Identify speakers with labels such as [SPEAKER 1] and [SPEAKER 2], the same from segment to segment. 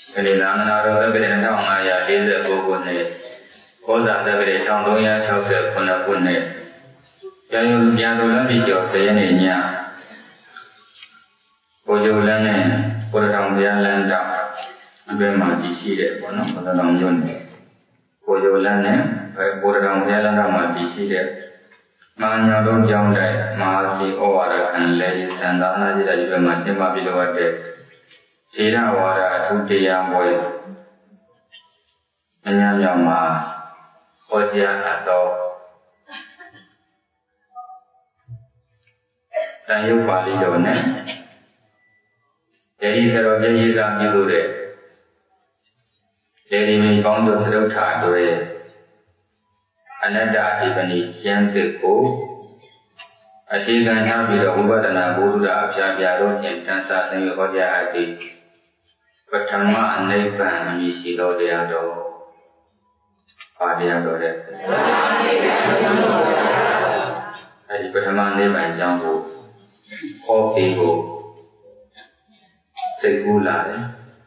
[SPEAKER 1] ဒီသာမဏေတော်သက္ကရာ2549ခုနှစ်ဩဇာသက္ကရာ1369ခုနှစ်ပြန်တော်လမ်းပြည်ကျော်10ရက်နေ့ညကိုကျိုးလမ်းနဲ့ကိုရတောင်ဘုရားလမ်းတောင်အတွင်းမှာတည်ရှိတဲ့ပေါ့နော်ကိုရတောင်မြို့နယ်ကိုကျိုးလမ်းနဲ့ကိုရတောင်ဘုရားလမ်းတောင်မှာတည်ရှိတဲ့မဟာညောင်လုံးကျောင်းတိုက်မဟာစီဩဝါဒခံလည်းသံသာနာကြီးတဲ့ဒီဘက်မှာကျင်းပပြုလုပ်တဲ့ခြေရဝါဒအထူးတရားပွဲအများမြောက်မှာဟောကြားအပ်သောတန်ရုပ်ပါဠိတော်နဲ့ဒေဒီသရောပြည့်ရည်သာပြုလို့တဲ့ဒေဒီမီကောင်းတို့သရုပ်ထာတို့ရဲ့အနတ္တအဓိပနိကျမ်းသစ်ကိုအခြေခံထားပြီးတော့ဝိပဿနာဘုဒ္ဓအပြာပြာတို့ဖြင့်တန်ဆာဆင်းရဲဟောကြားအပ်ပြီးပထမအနိဗ္ဗာန်အမည်ရှိသောတရားတော်ပါတရားတော်တဲ့အဲဒီပထမနိဗ္ဗာန်အကြောင်းကိုဟောပြီးကိုသိကူးလာတယ်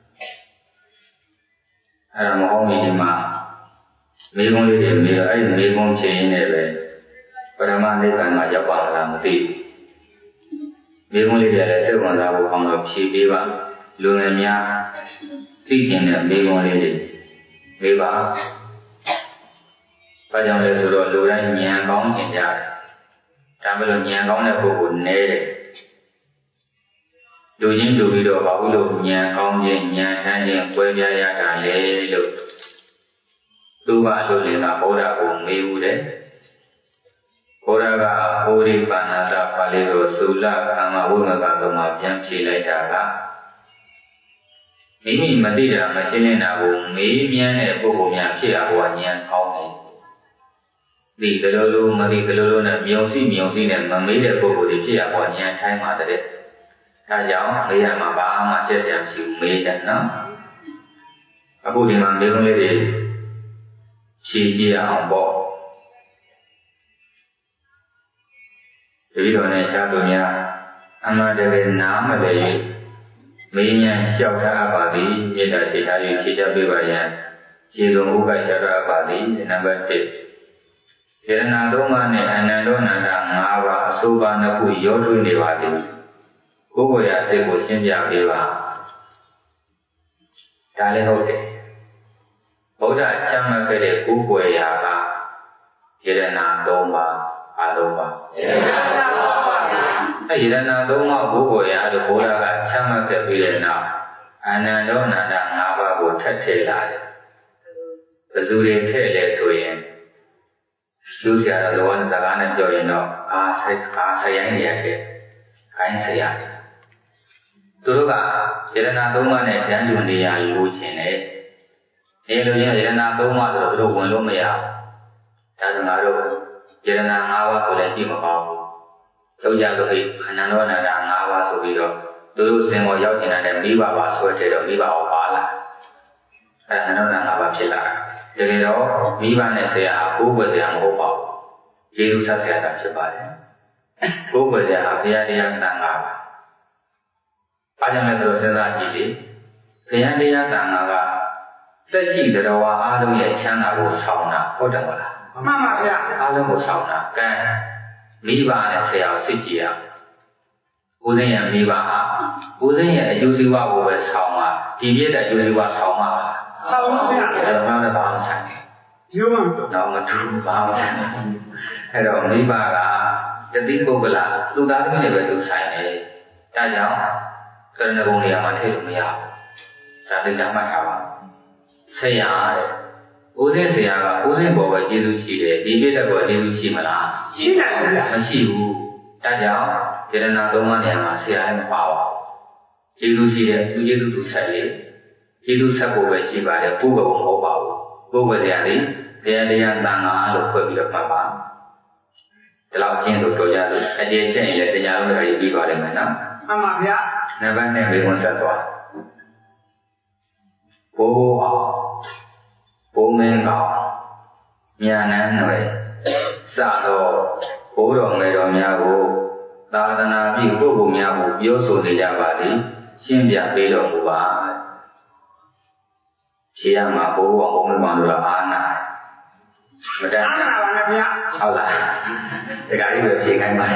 [SPEAKER 1] အဲဒါမဟုတ်မီဒီမှာမိဘလေးတွေမေးတော့အဲဒီမိဘချင်းရင်းနဲ့ပဲပထမနိဗ္ဗာန်မှာရောက်ပါလားမသိဘူးမိဘလေးတွေလည်းစိတ်ဝင်စားဖို့ကောင်းတော့ဖြေပေးပါလူငယ်များသိကျင်တဲ့မိဘလေးတွေမေးပါဘာကြောင့်လဲဆိုတော့လူတိုင်းဉာဏ်ကောင်းကျင်ကြတယ်ဒါမှမဟုတ်ဉာဏ်ကောင်းတဲ့ပုဂ္ဂိုလ်နည်းတယ်လူချင်းလူပြီးတော့ဘာလို့ဉာဏ်ကောင်းခြင်းဉာဏ်ထမ်းခြင်းကွဲပြားရတာလဲလို့သူကတို့လည်းကဘုရားကိုမေးဦးတယ်ဘုရားကဟိုရိပါဏာတပါဠိတော်သုလကာမဝိမကတော်မှာပြန်ဖြေလိုက်တာကမိမိမသိတာမရှင်းနေတာကိုမေးမြန်းတဲ့ပုဂ္ဂိုလ်များဖြစ်ရဟောဉာဏ်ကောင်းတယ်ဒီကလေးလိုမသိကလေးလိုနဲ့မြုံစီနဲ့မမေးတဲ့ပုဂ္ဂိုလ်တွေဖြစ်ရဟောဉာဏ်ထိုင်းပါတဲ့ဒါကြောင့်မေးရမှာဘာမှချက်စရာမရှိဘူးမေးတယ်နော်အခုဒီမှာမေးခွန်းလေးတွေဖြေကြည့်အောင်ပေါ့တတိတော်နဲ့ရှားသူများအမှန်တကယ်နားမလည်မင်းညာလျှောက်ထားပါသည်မေတ္တာစိတ်ထား၍ဖြေချပေးပါရန်ခြေစုံဥပ္ပရှာရပါသည်နံပါတ်1စေရနာသုံးပါးနဲ့အနန္တောနန္ဒ5ပါးအစိုးပါနှစ်ခုရောထွေးနေပါသည်ကိုယ်ကိုယ်ရစိတ်ကိုရှင်းပြပေးပါဒါလည်းဟုတ်တယ်ဘုရားချမ်းသာခဲ့တဲ့ကိုယ်ကိုယ်ရာကစေရနာသုံးပါးအလုံးပါစေရနာသုံးပါးပါအဲစေရနာသုံးပါးကိုယ်ကိုယ်ရာလို့ဘုရားကချမ်းသာခဲ့ပြီးတဲ့နောက်အနန္တောနန္ဒ5ပါးကိုထပ်ထည့်လာတယ်ဘယ်သူတွေထည့်လဲဆိုရင်လူဆရာတော်လောကစကားနဲ့ပြောရင်တော့ဆရိုင်းနေရတယ်ခိုင်းဆရာသူတို့ကယရနာသုံးပါးနဲ့ဉာဏ်တူနေရလိုချင်တယ်အဲလိုချင်းယရနာသုံးပါးဆိုတော့သူတို့ဝင်လို့မရဘူးဒါဆိုငါတို့ယရနာ5ပါးဆိုလည်းကြည့်မကောင်းဘူးလောက်ကြလို့အနန္တောနန္ဒ5ပါးဆိုပြီးတော့သူတို့စင်ပေါ်ရောက်နေတာနဲ့မိဘပါဆွဲထည့်တော့မိဘအောင်ပါလာအဲအနန္တောနန္ဒ5ပါးဖြစ်လာတယ်တကယ်တော့မိဘနဲ့ဆရာကိုယ်ွယ်ဆရာမဟုတ်ပါဘူးယေရုဆက်ဆရာတာဖြစ်ပါတယ်ကိုယ်ွယ်ဆရာဘုရားတရားသံဃာပါဘာကြောင့်လဲဆိုတော့စဉ်းစားကြည့်လေဘုရားတရားသံဃာကသက်ရှိတော်ဝါအားလုံးရဲ့ချမ်းသာကိုဆောင်တာဟုတ်တယ်မလားမှန်ပါဗျာအားလုံးကိုဆောင်တာကဲမိဘနဲ့ဆရာကိုသိကြည့်ရဦးဇင်းရဲ့မိဘဟာဦးဇင်းရဲ့အကျိုးစီးပွားကိုပဲဆောင်တာဒီပြည့်တဲ့အကျိုးစီးပွားဆောင်မှာလားဆောင်ပါဗျာအဲ့တော့လည်းဘာမှဆိုင်ရုံးမှာတော့မတူဘာမှဆိုင်အဲ့တော့မိဘကတတိပုဂ္ဂလသူသားသမီးတွေပဲသူဆိုင်တယ်ဒါကြောင့်ကရဏဂုံနေရာမှာထည့်လို့မရဘူးဒါသိကြမှတ်ထားပါဆရာတဲ့ဦးဇင်းဆရာကဦးဇင်းဘောပဲကျေးဇူးရှိတယ်ဒီပြည့်တဲ့ဘောကျေးဇူးရှိမလားရှိတယ်ဗျာမရှိဘူးဒါကြောင့်ယရနာသုံးပါးနေရာမှာဆရာလည်းမပါပါဘူးကျေးဇူးရှိတဲ့သူကျေးဇူးသူဆိုင်လေကျေးဇူးဆက်ဖို့ပဲရှိပါတယ်ပုဂ္ဂိုလ်မဟုတ်ပါဘူးပုဂ္ဂိုလ်တရားလေးတရားတရားသံဃာလို့ဖွဲ့ပြီးတော့မှတ်ပါဒီလောက်ကျင်းလို့တော်ကြလို့အကျေချက်ရင်လည်းတရားလုံးတွေပြီးပါလိမ့်မယ်နော်မှန်ပါဗျာနံပါတ်2မေးခွန်းဆက်သွားဘိုးအောင်ဘိုးမင်းကောင်ညာနန်းတွေစတော့ဘိုးတော်ငယ်တော်များကိုသာသနာပြုပုဂ္ဂိုလ်များကိုပြောဆိုနေကြပါသည်ရှင်းပြပေးတော်မူပါ Chị em mà bố mấy con rồi ăn à. Mà ra ăn nào là nhá. Sao lại? Thì cái gì chị ngay mà.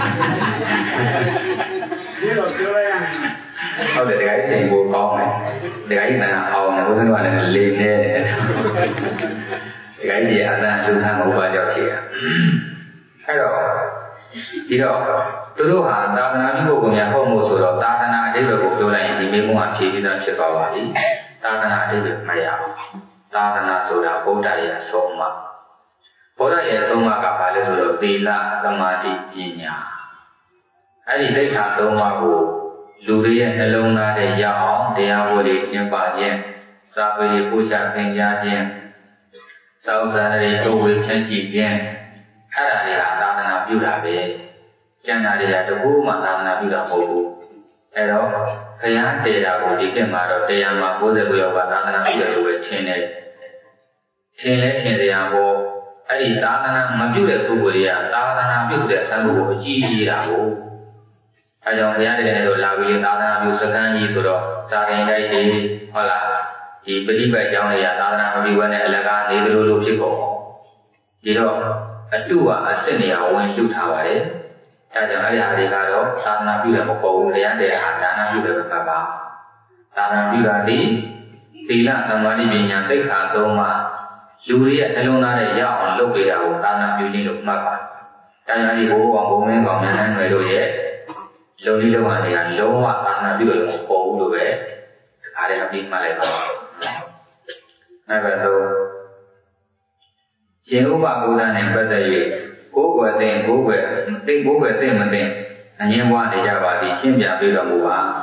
[SPEAKER 1] Thôi để cái gì mua con này. Để cái gì là hầu này, cái loại này lên nè. Cái gì anh ra lưu thang một vài cho chị ạ. Hay rồi. Thì đó, tôi đâu hẳn ta thân ái của nhà không một số đó ta thân ái để về cuộc đời này thì mình cũng hẳn chỉ đi ra chuyện vào vậy. Ta thân ái để về mày à. Ta thân ái số đó bố đại là số mà. Bố đại là số mà gặp phải là số đó tì là tâm mà đi nhà. Hãy đi tới thả số mà của lưu đi là lâu na để giáo để áo vô đi nhân bà nhiên. Sa về đi phụ trợ thành gia nhiên. Sau ra đi câu về chân chỉ nhiên. Hãy là đi hạ ta thân ái biểu đạt về. Chẳng là đi là được bố mà ta thân ái biểu đạt một bố. Thế đó, khi hắn tê là bố đi cái mà đó tê mà bố sẽ biểu đạt ta thân ái biểu đạt về trên này. Trên lấy trên này bố. Hãy đi ta thân ái mà biểu đạt bố đi à. Ta thân ái biểu đạt sang bố chỉ là bố. Hãy cho khi hắn tê rồi là vì ta thân ái biểu đạt sang gì rồi đó. Sa thành đây thì hoặc là thì bây giờ trong này ta thân ái biểu đạt là cái này rồi lúc trước cổ. Vì đó, tu à sinh này ông tu thảo vậy. Cho nên ở đây đó, ta thân biểu đạt một câu thì hắn tê là ta thân biểu đạt một bà. Ta thân biểu đạt đi là thằng mà đi về nhà tích khả tô mà chú ý ở luôn là để giáo lúc bây giờ ta làm điều gì lúc mà cho nên đi bố mấy còn nhà người rồi vậy lâu đi lâu mà thì anh lâu mà ta làm điều một cô rồi vậy ở đây học đi mà lại này vậy thôi chuyện của bà cô ta này bây giờ cố về tiền mà tiền anh em qua để ra bà thì xin trả bây giờ mua bà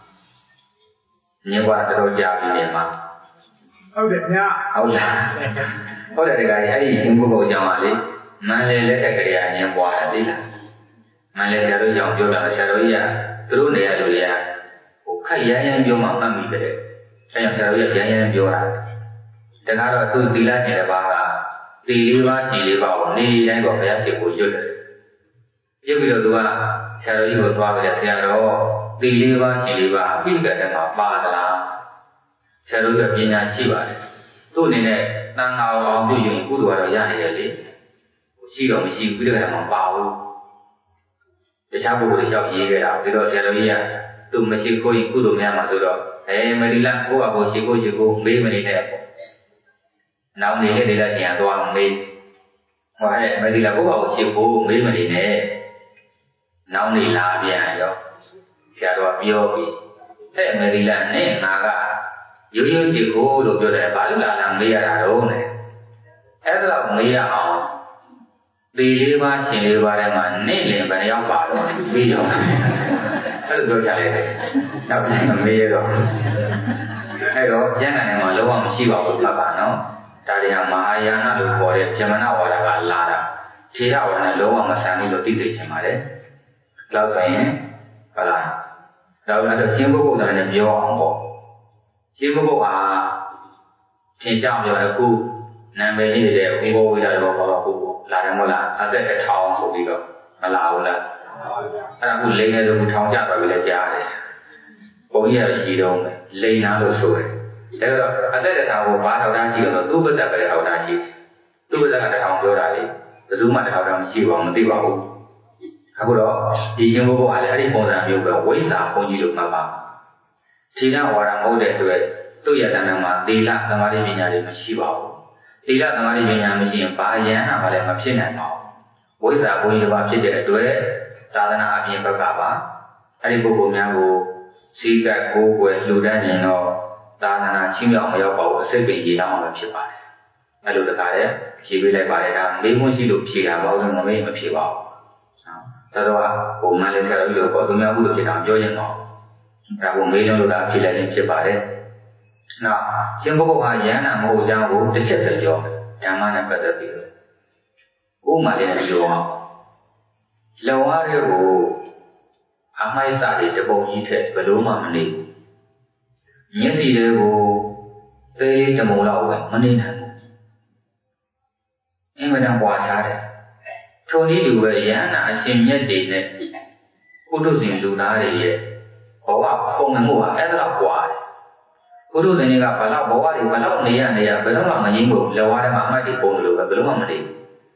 [SPEAKER 1] nhưng qua tôi trả đi để mà
[SPEAKER 2] ဟုတ်တယ်ဗျာ
[SPEAKER 1] ဟုတ်လားဟုတ်တယ်တခါကြီးအဲ့ဒီရှင်ဘုရားကြောင့်ပါလေမန္တလေးလက်ထက်ကလေးအရင်ပွားတယ်သိလားမန္တလေးဆရာတို့ကြောင့်ပြောတာဆရာတို့ကြီးကသူတို့နေရာလူတွေကဟိုခက်ရမ်းပြောမှမှတ်မိတယ်အဲကြောင့်ဆရာတို့ကြီးရမ်းပြောတာတခါတော့သူသီလနေတဲ့ဘာကသီလေးပါးကြည်လေးပါးကိုနေတိုင်းတော့ဘုရားရှိခိုးရွတ်တယ်ရွတ်ပြီးတော့သူကဆရာတို့ကြီးကိုသွားပြီးဆရာတော်သီလေးပါးကြည်လေးပါးအပိကတည်းကပါသလားဆရာတို့ကပညာရှိပါတယ်သူ့အနေနဲ့တန်ခါအောင်ပြုရင်ကုသိုလ်ကတော့ရနေတယ်လေရှိတော့မရှိဘူးပြီးတော့မှမပါဘူးတခြားပုဂ္ဂိုလ်တွေရောက်ရေးခဲ့တာပြီးတော့ဆရာတော်ကြီးကသူ့မရှိခိုးရင်ကုသိုလ်များမှာဆိုတော့မရီလာကိုယ့်အဖို့ရှိခိုးမေးမနေနဲ့ပေါ့နောက်နေတဲ့ဒေသကျန်သွားမေးဟောမရီလာကိုယ့်အဖို့ရှိခိုးမေးမနေနဲ့နောက်နေလာပြန်ရောဆရာတော်ပြောပြီးမရီလာနဲ့ငါကရိုးရိုးကြည့်ကိုလို့ပြောတယ်ဘာလို့လာမေးရတာတော့လဲအဲ့ဒါတော့မေးရအောင်ဒီလေးပါးရှင်လေးပါးထဲမှာနေ့လင်ဘယ်နှယောက်ပါတော့ပြီးတော့အဲ့လိုပြောကြတယ်နောက်ပြန်မေးရတော့အဲ့တော့ကျမ်းဂန်ထဲမှာလုံးဝမရှိပါဘူးမှတ်ပါနော်ဒါတွေကမဟာယာနလို့ခေါ်တဲ့ဗြဟ္မဏဝါဒကလာတာထေရဝါဒနဲ့လုံးဝမဆန်ဘူးလို့သိသိချင်ပါတယ်လောက်ဆိုရင်ဟုတ်လားဒါကလည်းရှင်ဘုရားကလည်းပြောအောင်ပေါ့ရှင်ဘုရားဟာသင်ကြောင့်ပြောအခုနာမည်လေးတွေဥပဝိဒရောဟောတော့ဟုတ်လာတယ်မဟုတ်လားအသက်1000ဆိုပြီးတော့မလာဘူးလားအဲ့ဒါအခုလိန်နေဆိုထောင်ကြပါပြီလေကြားတယ်ဘုန်းကြီးရရှိတော့မယ်လိန်နာလို့ဆိုတယ်အဲ့တော့အသက်1000ကိုဘာထောက်တာရှိတော့သူ့ပါဇက်ပဲထောက်တာရှိသူ့ပါဇက်က1000ပြောတာလေဘယ်သူမှထောက်တာမရှိပါဘူးမသိပါဘူးအခုတော့ဒီရှင်ဘုရားကလည်းအဲ့ဒီပုံစံမျိုးပဲဝိဇ္ဇာဘုန်းကြီးလို့မှတ်ပါထေရဝါဒမဟုတ်တဲ့အတွက်သူ့ရတနာမှာသီလသမာဓိပညာတွေမရှိပါဘူးသီလသမာဓိပညာမရှိရင်ဘာယန္တာမှလည်းမဖြစ်နိုင်ပါဘူးဝိဇ္ဇာဘုန်းကြီးတစ်ပါးဖြစ်တဲ့အတွက်သာသနာအပြင်ဘက်ကပါအဲ့ဒီပုဂ္ဂိုလ်များကိုစီကတ်ကိုယ်ွယ်လူတန်းရင်တော့သာသနာချင်းမြောက်မရောက်ပါဘူးအစိတ်ပင်ကြီးတောင်းမှဖြစ်ပါတယ်အဲ့လိုတခါလေဖြေပေးလိုက်ပါတယ်ဒါမေးခွန်းရှိလို့ဖြေတာပေါ့ဆိုမမေးမဖြေပါဘူးဒါတော့ဟိုမှလည်းဆရာတို့ပြောသူများဘုလို့ဖြစ်တာပြောရင်တော့ဒါကိုမေးလို့ဒါဖြေလိုက်ရင်ဖြစ်ပါတယ်နောက်ရှင်ဘုရားယန္နာမဟုတ်ကြောင်းကိုတစ်ချက်တည်းပြောဓမ္မနဲ့ပတ်သက်ပြီးတော့ဥမာလေးနဲ့ပြောအောင်လောရရဲ့ကိုအမိုက်စာတွေတပုံကြီးထက်ဘယ်လိုမှမနေဘူးမျက်စိတွေကိုသေတမုံလောက်ပဲမနေနိုင်ဘူးအင်မတန်ပွာထားတယ်ထိုနည်းတူပဲယန္နာအရှင်မြတ်တွေနဲ့ပုထုဇဉ်လူသားတွေရဲ့ဘဝခုံမှုဟာအဲ့ဒါကွာတယ် Kudu ini nggak balau bawa di balau ni ya belum mah menyinggung lewat mama di pun dulu belum mah mesti.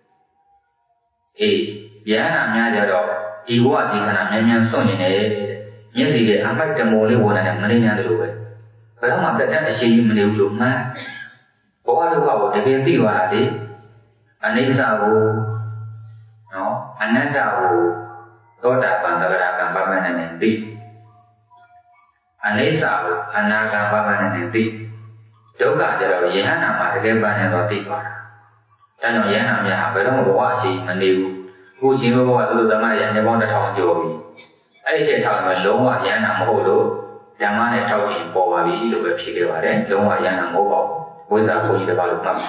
[SPEAKER 1] Dia namanya jado iwa di kana memang soni ni, ni sih dia amat temoli wala ni mana yang dulu. Belum mah kita asyik meniup mah. Bawa dulu bawa dia tiwa di, ane sahu, no, ane sahu, toda bandar paman nanti. Ane sahu, anaga paman nanti. Juga jado yang nama dia paman roti tua. Dan yang namanya belum bawa asyik meniup. Ku chính bawa tu sama yang ni bawa dah tahu jauh. Ai je tahu melong wa yang nak mahu tu, jangan ni tahu ni bawa bi tu berfikir ada, long wa yang nak mahu, boleh aku ni kalau mak.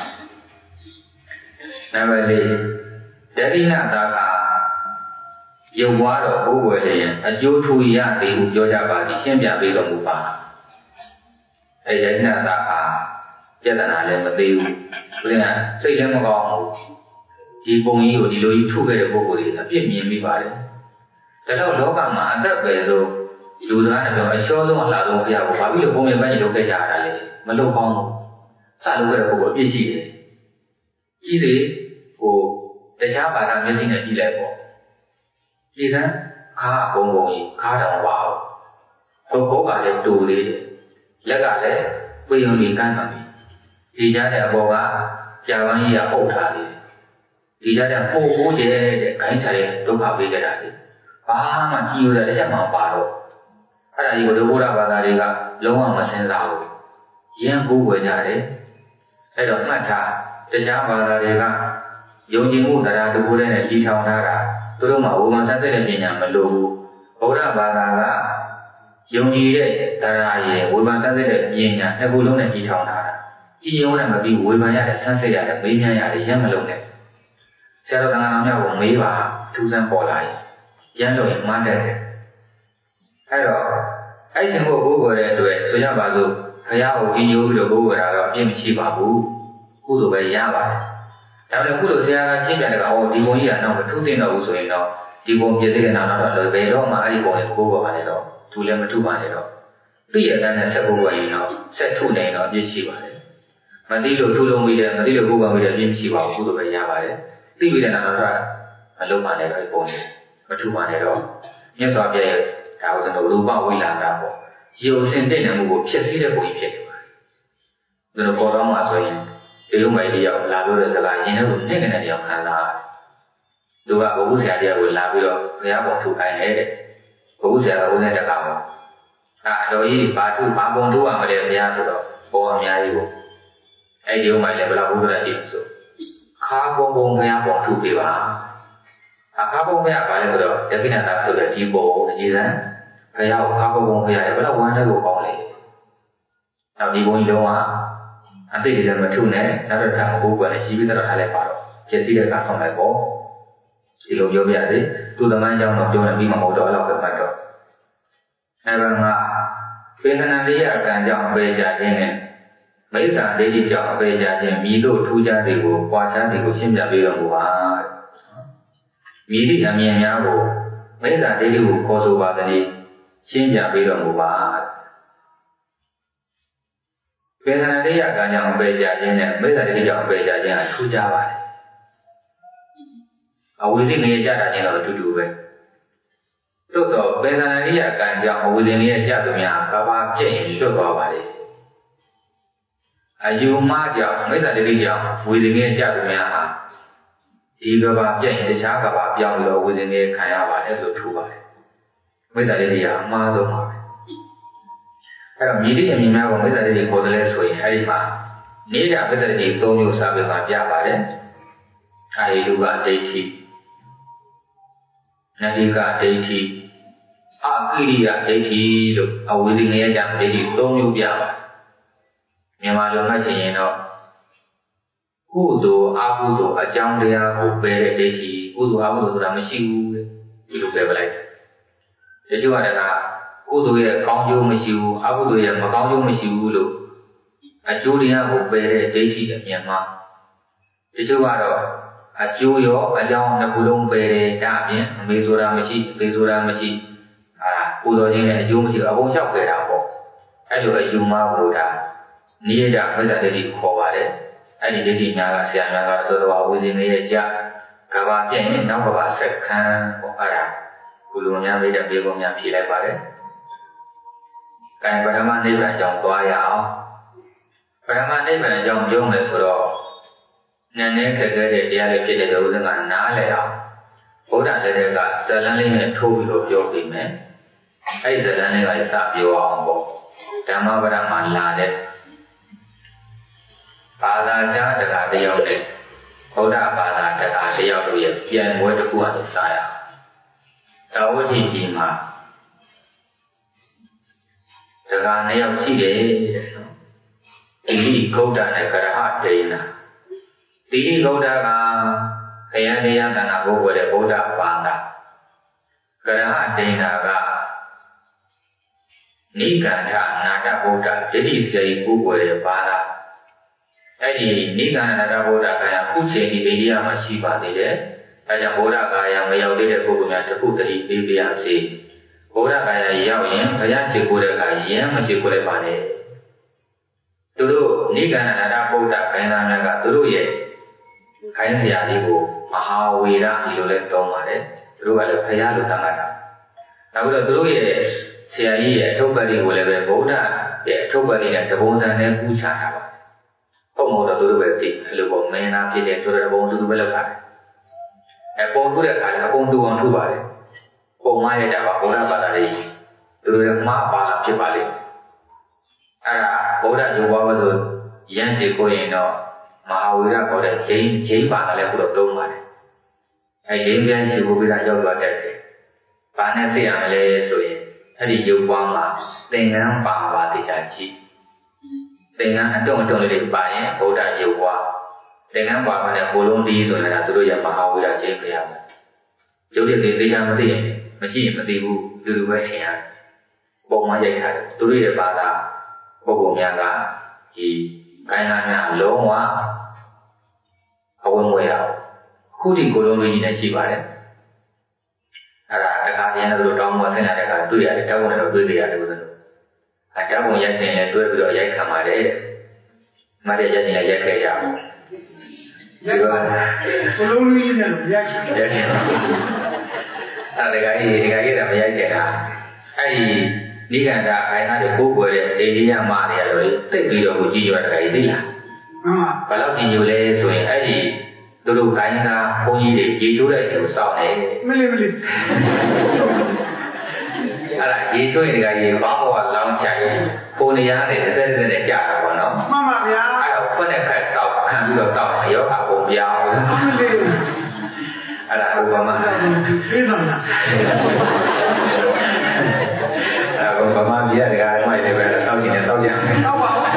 [SPEAKER 1] Nampak jadi nak tak yêu quá rồi bố về thì yêu thui ya thì cũng cho ra bà thì xem nhà bị đồng một bà. Ai vậy là ta cho ta nào lên mà tiêu, bây giờ xây lên một con đi bông yêu đi lối thu về được bố thì là biết miền bị bà đấy. Cái đó lúc mà ăn rất về rồi, dù đó là rồi cho luôn là luôn bây giờ bà biết được bông miền bao nhiêu cái giá đấy, mà lúc con sao lúc cái bố biết gì đấy, gì đấy, bố để cháu bà làm như thế này gì lại bố. Vì thế, khá bông bông gì, khá đồng bào. Tôi cố cả để đủ đi, lấy cả đấy, bây giờ đi can mà đi. Thì ra để bố bà, cha bạn gì à ổn thả đi. Thì ra để bố bố chế để cảnh chạy, tôi bảo bị cái đó đi. Bà mà chịu ra để chắc mà bà rồi. Cái này có đứa bố ra bà ra đi cả, lâu mà sinh ra rồi. Yên bố về nhà đấy. Cái đó mà thả, để cha bà ra đi cả. Giống như ngủ ra đứa bố đây này đi theo ra. Tôi đâu mà uống sáng sớm đến nhà mà lù, bố ra bà ra dùng gì đấy, ta ra gì uống sáng sớm đến nhà, cái bố lúc này đi thòng nào, chỉ nhiều này mà bị uống mà nhà sáng sớm là mấy nhà để dân mà lúc này, sau đó thằng nào cũng mấy bà thu sang bỏ lại, dân rồi mang đến, hay rồi, ấy xem bố rồi rồi, tôi nhà bà rồi, hay là bố đi nhiều rồi bố rồi, biết mình chỉ bà bố rồi bây giờ vậy. Đó là lúc đó chính là cái đi bộ như nó thu tiền đâu rồi nó đi bộ như thế nào nó rồi về đó mà đi bộ này cố vào này đó thu lên mà thu vào này đó bây giờ là sẽ cố vào nó sẽ thu này nó như chỉ vào đấy mà đi được thu luôn bây giờ mà đi được cố vào bây giờ như chỉ vào cố được bây giờ vậy đi bây giờ nó ra mà lúc mà này đó đi bộ này mà thu vào này đó như sao bây giờ đào dân đầu lưu bao quy làm ra bộ nhiều sinh tên là một bộ thiết sĩ để bộ ý thiết rồi nó có đó mà rồi cái lúc này đi học làm rồi là cái gì nó cũng thế này đi học khá là đúng là bố sẽ đi học làm rồi người ta bỏ thủ cái này đấy bố sẽ bố này đã làm rồi thì ba bốn thứ mà để ra rồi bố nhà đi bộ ai điều mà để là bố ra đi rồi khá bố người ta bỏ thủ đi vào khá bố người ta phải rồi để cái này là từ đi bộ gì đó người ta khá bố người ta để là quan nó cũng còn này nào đi bộ đi đâu mà anh thấy là mà thu này nó được thằng bố này chỉ biết nó thay lại bảo chỉ chỉ để cả không lại bố thì lúc vô bây giờ đấy tôi đang mang trong một chỗ là bị mà hỗ trợ là được mà rồi hay là bên anh đi ở càng dọn về nhà trên này mấy giờ để đi dọn về nhà trên mỹ độ thu gia thì của qua cha thì của xem nhà bây giờ của mỹ đi ở miền nhà của mấy giờ để đi của cô số ba thì xem nhà bây giờ của bây giờ này thì cả nhà về nhà trên này bây giờ thì dọn về nhà trên là thu gia vậy ở quy định này gia đình này là đủ vậy tốt rồi bây giờ này thì cả nhà ở quy định này gia đình nhà các bạn chơi rất là vậy yêu mà giờ bây giờ thì dọn quy định này gia đình nhà thì các bạn chơi thì sao các bạn dọn rồi quy định này khai ra vậy là đủ vậy bây giờ thì mà rồi màအဲ့တော့မြည်တဲ့မြင်များကိုမိစ္ဆာဒိဋ္ဌိခေါ်တယ်လဲဆိုရင်အဲ့ဒီမှာနေတာမိစ္ဆာဒိဋ္ဌိ၃မျိုးစာပေမှာပြပါတယ်။အာဟိတုကဒိဋ္ဌိနတိကဒိဋ္ဌိအကိရိယဒိဋ္ဌိလို့အဝိဇ္ဇင်ရဲ့ကြောင့်ဒိဋ္ဌိ၃မျိုးပြပါတယ်။မြန်မာလိုမှတ်ချင်ရင်တော့ကုသိုလ်အကုသိုလ်အကြောင်းတရားကိုပယ်တဲ့ဒိဋ္ဌိကုသိုလ်အကုသိုလ်ဆိုတာမရှိဘူးတဲ့ဒီလိုပယ်ပလိုက်တယ်။ဒီလိုရတယ်ကကုသိုလ်ရဲ့ကောင်းကျိုးမရှိဘူးအကုသိုလ်ရဲ့မကောင်းကျိုးမရှိဘူးလို့အကျိုးတရားကိုပယ်တဲ့ဒိဋ္ဌိအမြင်မှာဒီလိုကတော့အကျိုးရောအကြောင်းတစ်ခုလုံးပယ်တယ်ဒါအပြင်အမေဆိုတာမရှိအဖေဆိုတာမရှိကုသိုလ်ခြင်းနဲ့အကျိုးမရှိအကုန်လျှောက်ကြတာပေါ့အဲ့လိုအယူမဘုရားနိယတာမိစ္ဆာဒိဋ္ဌိခေါ်ပါတယ်အဲ့ဒီဒိဋ္ဌိများကဆရာများကသောတော်ဝိဇင်ရဲ့ကြကဘာပြည့်ရင်နောက်ကဘာဆက်ခန်းပေါ့အဲ့ဒါကုလူများမိတဲ့ပြေကုန်များဖြေလိုက်ပါတယ်ကံပရမနိဗ္ဗာန်ကြောင့်သွားရအောင်ပရမနိဗ္ဗာန်ကြောင့်ပြောမယ်ဆိုတော့နည်းနည်းခက်ခဲတဲ့တရားလေးဖြစ်တဲ့ဥစ္စာကနားလည်အောင်ဘုရားတဲ့ကဇလန်းလေးနဲ့ထိုးပြီးတော့ပြောပြီးမယ်အဲ့ဒီဇလန်းလေးကစပြောအောင်ပေါ့ဓမ္မပဒမှာလာတဲ့ဘာသာကြားတရားတယောက်နဲ့ဘုရားဘာသာတရားတယောက်တို့ရဲ့ပြန်ပွဲတစ်ခုအရစရအောင်သာဝတိကြီးမှာတရားနှစ်ယောက်ရှိတယ်နော်တိရိဂௌတနဲ့ကရဟဒိဏတိရိဂௌတကခယံတရားတဏ္ဍကိုယ်တဲ့ဗုဒ္ဓဘာသာကရဟဒိဏကနိဂန္ဓနာတဗုဒ္ဓဒိဋ္ဌိစေကိုယ်တဲ့ဘာသာအဲ့ဒီနိဂန္ဓနာတဗုဒ္ဓကယခုချိန်ဒီအိန္ဒိယမှာရှိပါသေးတယ်အဲကြောင့်ဗုဒ္ဓကာယမရောက်သေးတဲ့ပုဂ္ဂိုလ်များတစ်ခုတည်းပေးပြရစေဘုရားကာယရောက်ရင်ဘုရားရှိခိုးတဲ့အခါယဉ်မရှိခိုးလိုက်ပါနဲ့သူတို့နိဂန္ဓနာဗုဒ္ဓခိုင်းသားများကသူတို့ရဲ့ခိုင်းဆရာကြီးကိုမဟာဝေရဒီလိုလဲတောင်းပါတယ်သူတို့ကလည်းဘုရားလိုသတ်မှတ်တာနောက်ပြီးတော့သူတို့ရဲ့ဆရာကြီးရဲ့အထုပ်ပတ်တွေကိုလည်းပဲဗုဒ္ဓရဲ့အထုပ်ပတ်တွေနဲ့တပုံစံနဲ့ကူးချတာပါဟုတ်မဟုတ်တော့သူတို့ပဲသိအဲ့လိုပေါ့မင်းသားဖြစ်တဲ့ဆိုတဲ့ပုံသူတို့ပဲလောက်တာပုံထုတဲ့အခါကျအကုန်တူအောင်ထုပါတယ်ပုံမရကြပါဘုရားဘာသာလေးသူတို့ကမှားပါလာဖြစ်ပါလိမ့်အဲ့ဒါဘုရားယူပါလို့ရန်စီကိုရင်တော့မဟာဝိရခေါ်တဲ့ဂျိမ်းပါလာလဲခုတော့သုံးပါတယ်အဲဂျိမ်းပြန်ယူပြီးတော့ရောက်သွားတဲ့ဘာနဲ့သိရမလဲဆိုရင်အဲ့ဒီရုပ်ပွားမှာသင်္ကန်းပါပါတရားကြည့်သင်္ကန်းအတုံလေးတွေပါရင်ဘုရားရုပ်ပွားသင်္ကန်းပါပါနဲ့ဘုလုံးဒီဆိုရင်ဒါသူတို့ရမဟာဝိရဂျိမ်းပြရမယ်ရုပ်ရည်တွေသိချာမသိရင်မရှိရင်မသိဘူးလူလူပဲထင်ရတယ်ပုံမှန်ရိုက်ထားတယ်သူတို့ရဲ့ဘာသာပုဂ္ဂိုလ်များကဒီကိုင်းသားများလုံးဝအဝန်းဝဲရအောင်ခုဒီကိုလုံးလေးကြီးနဲ့ရှိပါတယ်အဲ့ဒါတခါတည်းနဲ့တို့တောင်းမဆင်းလာတဲ့အခါတွေ့ရတယ်တောင်းဝင်တော့တွေ့ကြရတယ်ဘုရားအဲတောင်းဝင်ရိုက်ခြင်းနဲ့တွေ့ပြီးတော့ရိုက်ခံပါတယ်မရရိုက်ခြင်းနဲ့ရိုက်ခဲ့ရအောင်ဒီကကိုလုံးလေးနဲ့ရိုက်ခဲ့အဲ့ဒါကကြီးကမရိုက်ခဲ့တာအဲ့ဒီနိဂန္ဓခိုင်သားတွေကိုကိုယ်တဲ့အိန္ဒိယမတွေကတော့သိပြီးတော့ကိုကြည့်ရတာကြီးသိလားဘယ်လောက်ကြည့်ယူလဲဆိုရင်အဲ့ဒီသူတို့ခိုင်သားဘုန်းကြီးတွေကြည်ထိုးတဲ့ကိုစောင့်နေမလေးအဲ့ဒါကြည်ထိုးရင်ဒီကကြီးဘာဘဝလောင်းချင်ပုံနေရတဲ့တစ်သက်နဲ့ကြာတာပေါ့နော်မှန်ပါဗျာအဲ့တော့ခွနဲ့ခက်တော့ခံပြီးတော့တောက်ရောဂါပုံပြောင်းအဲ့ဒါဥပမာပြေးတော့လားအဲ့ဘာမှမရတဲ့အားမိုက်လည်းပဲတောက်ကျင်တယ်တောက်ကြမယ်တောက်ပါဦး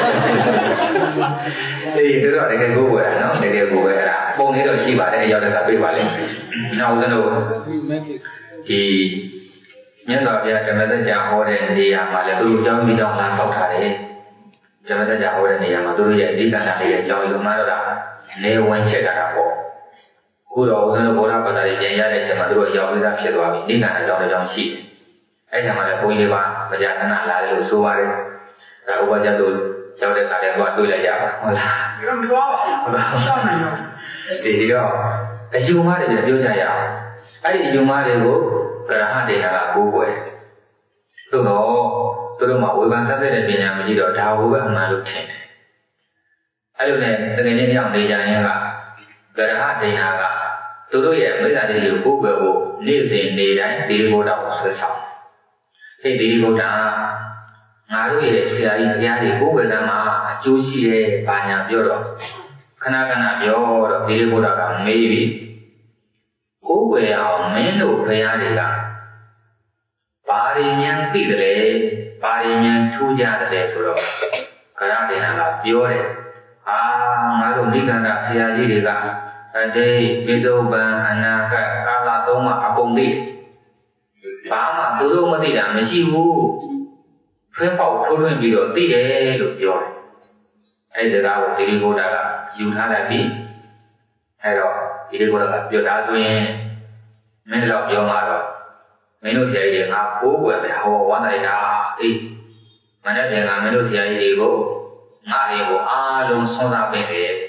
[SPEAKER 1] ဒီတော့တကယ်ကိုယ်ပဲနော်တကယ်ကိုယ်ပဲအဲ့ဒါပုံလေးတော့ရှိပါတယ်အရောက်တဲ့ကပြေးပါလိမ့်မယ်နောက်ဦးဇင်းတို့ဒီမြတ်စွာဘုရားဓမ္မစကြာဟောတဲ့နေရာမှာလည်းသူတို့ကြောင်းပြီးကြောင်းလာဆောက်ထားတယ်ဓမ္မစကြာဟောတဲ့နေရာမှာသူတို့ရဲ့အဓိကနာလေးရဲ့ကြောင်းရုံမှတော့နေဝင်ချက်တာပေါ့ခုတော့ဦးဇင်းတို့ဘုရားဘာသာရေးကျင်ရတဲ့အချိန်မှာသူတို့ရောက်ပြီးသားဖြစ်သွားပြီနိဂန္ဓကြောင်းတစ်ကြောင်းရှိတယ်အဲ့ဒီမှာလည်းဘုန်းကြီးပါမကြာခဏလာတယ်လို့ဆိုပါတယ်ဒါဥပဒေတို့ရောက်တဲ့ခါကျတော့တွေ့လိုက်ရပါဟုတ်လားဒီတော့မသွားပါဘူးရှောင်းနေရောဒီတော့အယူမတွေပြောကြရအောင်အဲ့ဒီအယူမတွေကိုကရဟဒေနာကကိုးကွယ်သို့တော့သူတို့မှာဝေဖန်ဆက်တဲ့ပညာမရှိတော့ဒါကိုပဲအမှန်လို့ထင်တယ်အဲ့လိုနဲ့တကယ်ချင်းကြောင့်နေကြရင်ကကရဟဒေနာကသူတို့ရဲ့မိစ္ဆာတွေကိုကိုးကွယ်ဖို့နေ့စဉ်နေ့တိုင်းဒီဘုရားကိုဆွဲဆောင်ဒီဘုရားငါတို့ရဲ့ဆရာကြီးတရားတွေကိုယ်ဝေဒမှာအကျိုးရှိတဲ့ဘာညာပြောတော့ခဏခဏပြောတော့ဒီဘုရားကမေးပြီးကိုယ်ဝေအောင်မင်းတို့ဘုရားတွေကဘာရင်းဉာဏ်သိတယ်လဲဘာရင်းဉာဏ်ထူးကြတယ်ဆိုတော့ခရဒေနာကပြောတယ်ငါတို့နိဂန္ဓဆရာကြီးတွေကတတိပိစုပန်အနာကကာလသုံးမှာအကုန်သိဘာမှသူတို့မသိတာမရှိဘူးဖွင့်ပေါက်ထိုးထွင်းပြီးတော့သိတယ်လို့ပြောတယ်အဲ့ဒီစကားကိုဒီလိုဘုရားကယူထားလိုက်ပြီအဲ့တော့ဒီလိုဘုရားကပြောတာဆိုရင်မင်းတို့ပြောမှာတော့မင်းတို့ဆရာကြီးတွေငါကိုးကွယ်မယ်ဟောဝမ်းတယ်တာအေး mana dengan melu dia ego ngah ego alung sonda peke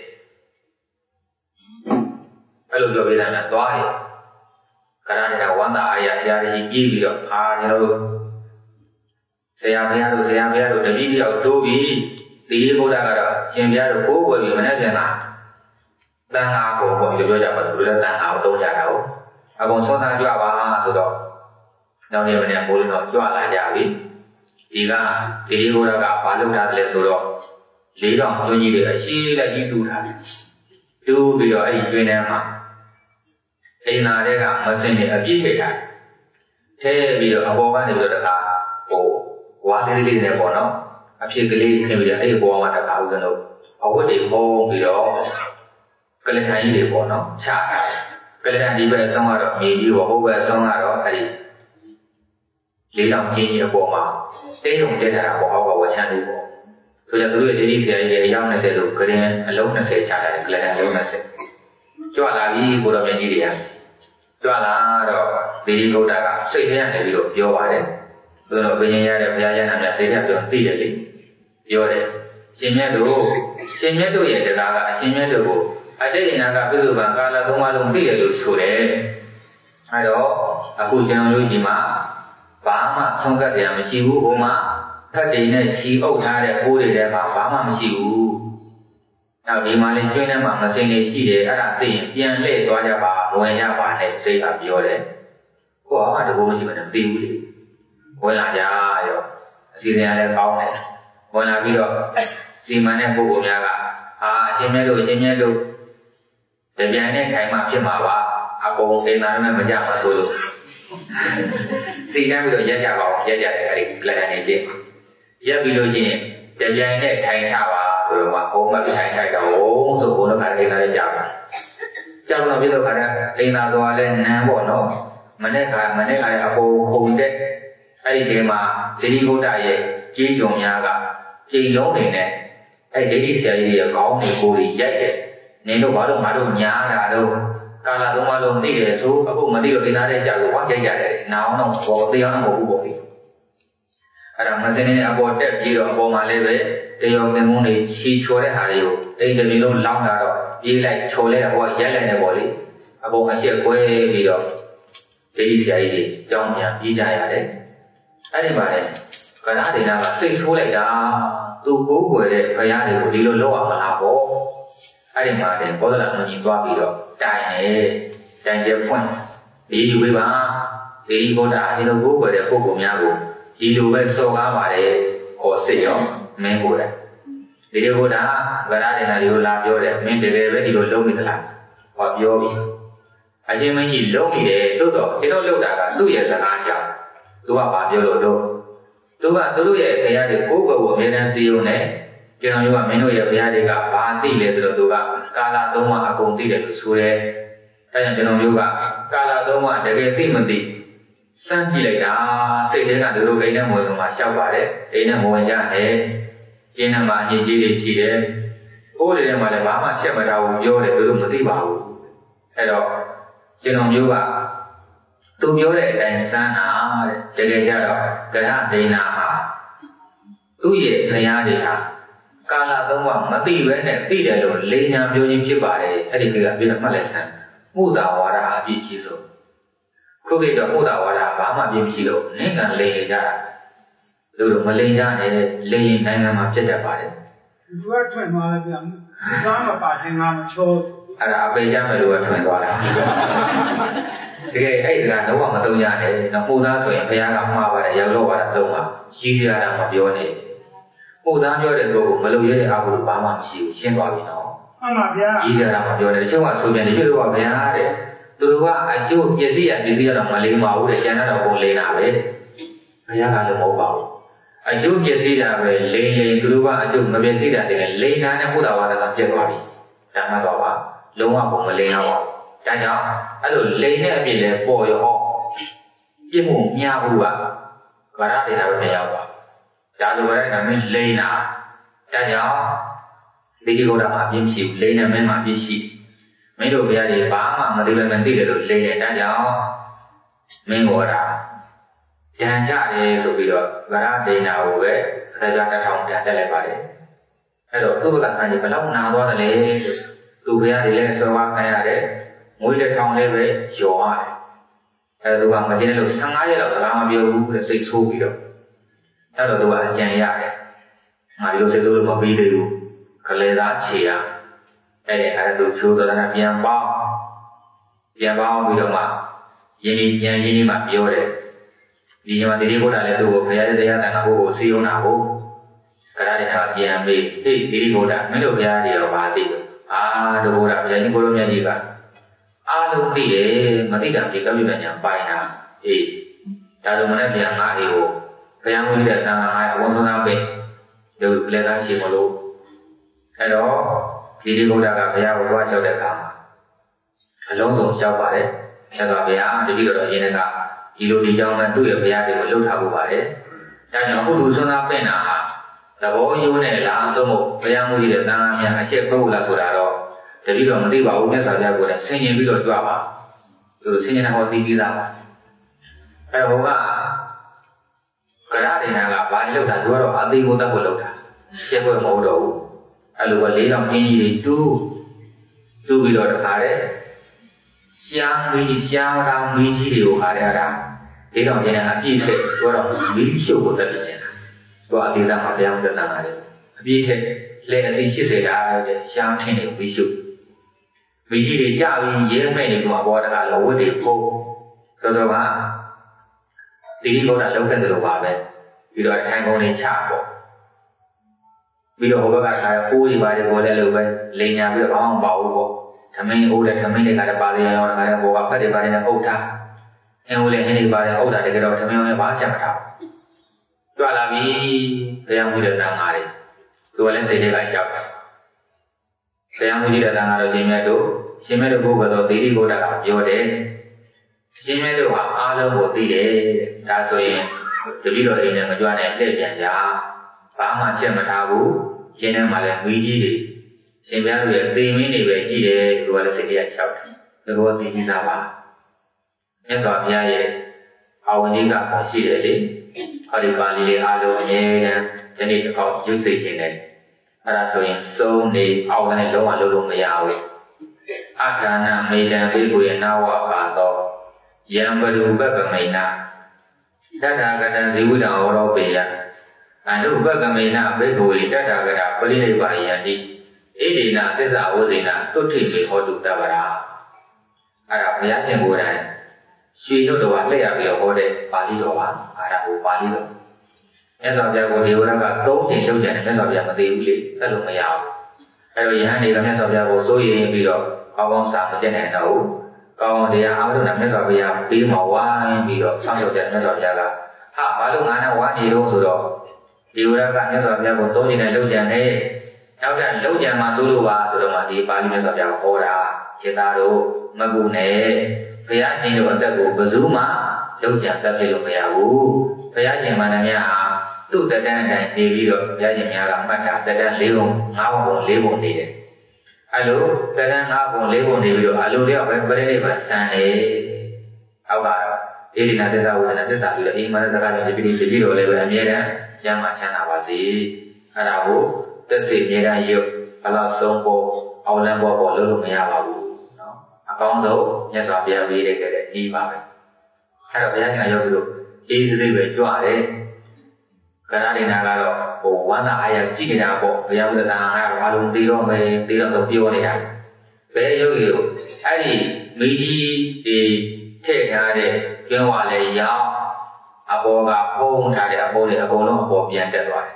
[SPEAKER 1] kalau dua beda na dua ya karena dia wanda ayah dia di bido saya biar udah dia tuh di boda kara yang biar aku boleh mana dengan dan aku itu juga dapat dulu dan aku tahu aku sonda juga apa sudah now dia mana boleh no jual aja jika di boda kara palu dah le sudah lihat tu jadi asyik tu dah tu bido ayi nama ina rega mesin ni abis kita bido abawan itu dah wah ini ni bono abis kali ni bido ayi bawa mata kau tu awak ni bawa bido kalau hari ni bono cakap kalau hari ni sama ada midi awak sama ada hari lihat ni bawa terung je dah awak cakap ni so jadi dulu jadi yang nak tu kerana alung nak cakap kerana alung nak jual lagi bodoh macam ni dia jual lah beli kau dah saya ni bido jual ada tu beli ada biaya nak saya tu tidak lagi jual ada sini tu ya dah sini tu ada yang nak beli bangkala tu malu tidak tu sudah ada aku jangan lupa jima bama sangka dia masih rumah tadi ni si orang ada boleh dia bama masih now di Malaysia ni masih ni si dia ada yang le tu aja muanya ni saya tak jual kau apa tu masih mana beli boleh aja yo si dia ada kau ni boleh bido si mana buku ni agak sini tu tapi ni kayak macam apa aku kenal ni macam apa tu si dia bido jaga kau jaga dari pelajaran ni dia bido je tapi ni kayak apa rồi mà ông mà cái thằng đó số của nó phải là chậm trong nó biết đâu phải đây là do lên nam bộ nó mà này cái cô không chết ai thì mà chỉ có đại vậy chỉ dùng nhà cả chỉ giống này ai chỉ sẽ gì có người cô đi chết nên nó bảo đâu mà đâu nhà là đâu cả là đâu mà đâu đi để số cô mà đi được cái nào để chậm quá chạy nào nó có đi nó một bộ ada mesin ni aku ada jiro aku malai be, dia orang ni si chore hari yo, dia jadi orang lam laro, dia lagi chole aku jalan ni boleh, aku masih aku jiro, jadi saya ini jomnya dia ada, ada mana, kerana dia nak si chole dah, tu aku boleh kaya dia dia lo apa labo, ada mana, kalau nak menjiwa jiro, jangan je pun, dia juga bang, dia juga dia lo boleh aku punya aku. Di luar soal mare koseo menggora. Di luar dah berada di luar labio men dere di luar logi lah. Labio ni. Aje men di logi tu kita luar dah tu ya sengaja. Tu apa labio tu. Tu ya kaya di kubu medan siu ne. Kita juga menu ya kaya di kapati le tu kala tu mah aku tidak suwe. Kita juga kala tu mah dere mati. San chỉ lại đó, xây dựng là được cái này mùi mà sao vậy đấy, cái này mùi ra thế, cái này mà nhìn gì thì đấy, cô này mà lại bám mà xem mà đầu vô để tôi một tí vào, thế đó, cho nên vô à, tôi vô để đánh san à, để ra đó, cái này đây nào, tôi về thời gian đi à, cả là tôi mà tí về này tí để rồi lấy nhau vô những cái bài, cái gì cái biết là lại san, mua đào vào ra bị chi rồi. Cô kia đó mua đào vào là bám mà bị chịu, nên là lấy ra, rồi mà lấy ra này lấy ngay mà chết đẹp vậy.
[SPEAKER 2] Đua chuyện mà là việc, làm mà phải thành làm cho.
[SPEAKER 1] À bây giờ mà đua chuyện gọi là. Cái ấy là nếu mà tôi nhà này nó mua ra chuyện phải làm mà vậy, giao lô vào đâu mà, chỉ ra là mà điều này, mua ra cho đến rồi mà lâu dưới thì ao được bám mà chịu, xuyên vào thì nó. Chỉ ra là mà điều này chứ mà số tiền thì chưa vào phải đấy. Tôiว่าอายุเยซี่อ่ะดีๆเรามาเลี้ยงเบาเดี๋ยวฉันน่ะเราคงเลี้ยงอะไรพยายามเราเบาอายุเยซี่อ่ะไปเลี้ยงตัวว่าอายุไม่เป็นซี่อ่ะเดี๋ยวเลี้ยงนั่นเนี่ยพูดเอาว่าเราเจ็บกว่าดิจำมาต่อว่าลงว่าผมมาเลี้ยงเอาจ้าเนาะအဲ့လိုเลี้ยงเนี่ยเป็นเลยปล่อยออกပြစ်မှုများဘူးอ่ะกระดาษတွေတော့မရောက်ပါဒါလိုပဲဒါမင်းลี้ยงတာจ้าเนาะဒီကိစ္စမှာအပြင်းရှိเลี้ยงเนี่ยမင်းမှာအပြင်းရှိမင်းတို့ဘုရားကြီးဘာမှမသိလည်းမသိတယ်လို့လိမ့်တယ်ဒါကြောင့်မင်းဟောတာကြံကြတယ်ဆိုပြီးတော့ဗရဒိဏကိုပဲခ đại gia đã thòng trả lại vậy hay rồi tôi cả ngày phải lâu nào đó là tôi bây giờ thì lên sơ qua cái này đấy mỗi lần thòng lên về gió hay rồi bằng cái gì là sáng ngày là làm việc để xây xu bị được hay rồi tôi bảo chẳng vậy mà điều xây tôi mà bị điều cái lẽ giá trị à cái này hay là tôi chưa tôi đã làm bao bị được mà ini mà biểu đấy vì mà đi cô đã tôi phải ra đang cô siêu nào cô cái này là biếng đi đi cô đã mấy đồ biếng đi ở bà đi đồ cô đã biếng cô đâu nhà gì cả đâu đi mà đi làm gì có việc nhà bài nào ta đâu mà nói biếng ngã đi cô cái nhà mình để sang hai ông tôi nào về đều lấy ra chỉ một lô cái đó đi cô đã gặp cái nhà cô cho đẹp lắm lâu rồi cháu bảo đấy cháu bảo biếng đi rồi gì này cả đi lô đi cháu mà tôi ở biếng thì có lâu tháo bảo đấy cháu nhỏ cô đủ số nào bên nào Tabo yêu này là số một, bây giờ mình đi đến đang nhà chơi câu là số đó, thì bây giờ mình đi vào cái sao ra của đấy, sinh nhật bây giờ cho mà, rồi sinh nhật nào thì đi ra, cái hôm cái đó thì là bạn lâu đã rồi, anh đi cũng đã có lâu đã, chơi câu mẫu đồ, lúc mà lấy lòng cái gì tu bây giờ đã đấy, xiang ra mấy gì đều khai ra, lấy lòng cái này chỉ sẽ cho nó mấy số của tất nhiên. Tôi đi ra mà làm được năng này, vì thế lẽ thì chỉ sẽ ra cái sáng thiên này ví dụ thì gia đình dễ mấy người mà bỏ ra lâu để cô, cho nên là tí cô đã lâu cái từ bà về, vì đó hai con này chả bỏ, vì đó họ bảo cái khu gì bài cô lại lâu về, lấy nhà bây giờ họ bảo cô, thằng mình ô lại thằng mình để cái bài này họ cái cô bảo cái bài này ô ta, em ô lại cái bài này ô ta thì cái đó thằng mình bảo chả mà tôi là vì saya muda tangan itu, tôi là thế này chọc, saya muda tangan itu cuma itu bukan itu diri tôi đã gặp nhiều đấy, cuma itu alo một tí đấy, đã rồi, từ bây giờ này mà cho anh em để nhận ra, bà mà chơi mà tháo vũ, cho nên mà lại nguy gì đấy, cuma việc tìm cái này về gì đấy, tôi là thế này chọc, tôi tìm ra bà, nhưng mà bây giờ, ông đi gặp một gì đấy. Ở đây Bali để alo nhé, cho nên có chút gì thế này, là rồi số này ông này lâu lâu mới vào, Adana mấy đàn với người nào ở đó, yang baru berapa महिना, đã cái đàn dịu đào ở bây giờ, lúc berapa महिना với người đã cái bali này vậy đi, đi na thế sao vậy na, tốt thì mình họ được ta vào, bây giờ những người này suy nó đồ ăn lấy ở chỗ đây Bali đồ ăn, ở Bali đồ. Nên là giờ cô điều là tốt thì đâu chẳng nên là giờ mà tiêu lý cái lúc mà giàu. Rồi giờ này là nên là giờ cô số gì bây giờ con sắm ở trên này nấu, con đi áo đồ nằm nên là bây giờ tí màu quá bây giờ xong rồi nên là giờ là bà lúc nào nó quá nhiều rồi đó. Điều ra cả nên là giờ cô số gì này lâu chẳng này, lâu chẳng mà số đồ rồi mà đi Bali nên là giờ cô đã chế ta đồ mà bu này, bây giờ chỉ được cái bộ baju mà lâu chẳng ta phải lúc giàu, bây giờ chỉ mà nhà tu tại đang này đi đi được, gia đình nhà làm bắt tại đang lấy bông đi đấy. Alo, tại đang ngáo bông lấy bông đi được, alo đấy ở bên đây vẫn sang đấy, ao vào, đi nào thế sao được, mà nó ra được đi rồi lấy về nhà đấy, nhà mà cha nào bảo gì, đâu, tất nhiên nhà đây nhiều, alo sống bộ, ao làm bộ lớn mà nhà bảo, con đâu, nhà sao bây giờ đi đây cái đi vào, hay là bây giờ nhà yêu được, đi về chỗ đấy. Cái này là đó, bộ quan là ai chỉ cái nào bộ, bây giờ người ta hay là luôn đi rồi tập tiêu này à, bây giờ kiểu, cái gì mấy thì thế nào để chuyên hóa lại giáo, bộ gặp phong thà để bộ nó bộ biến chất rồi,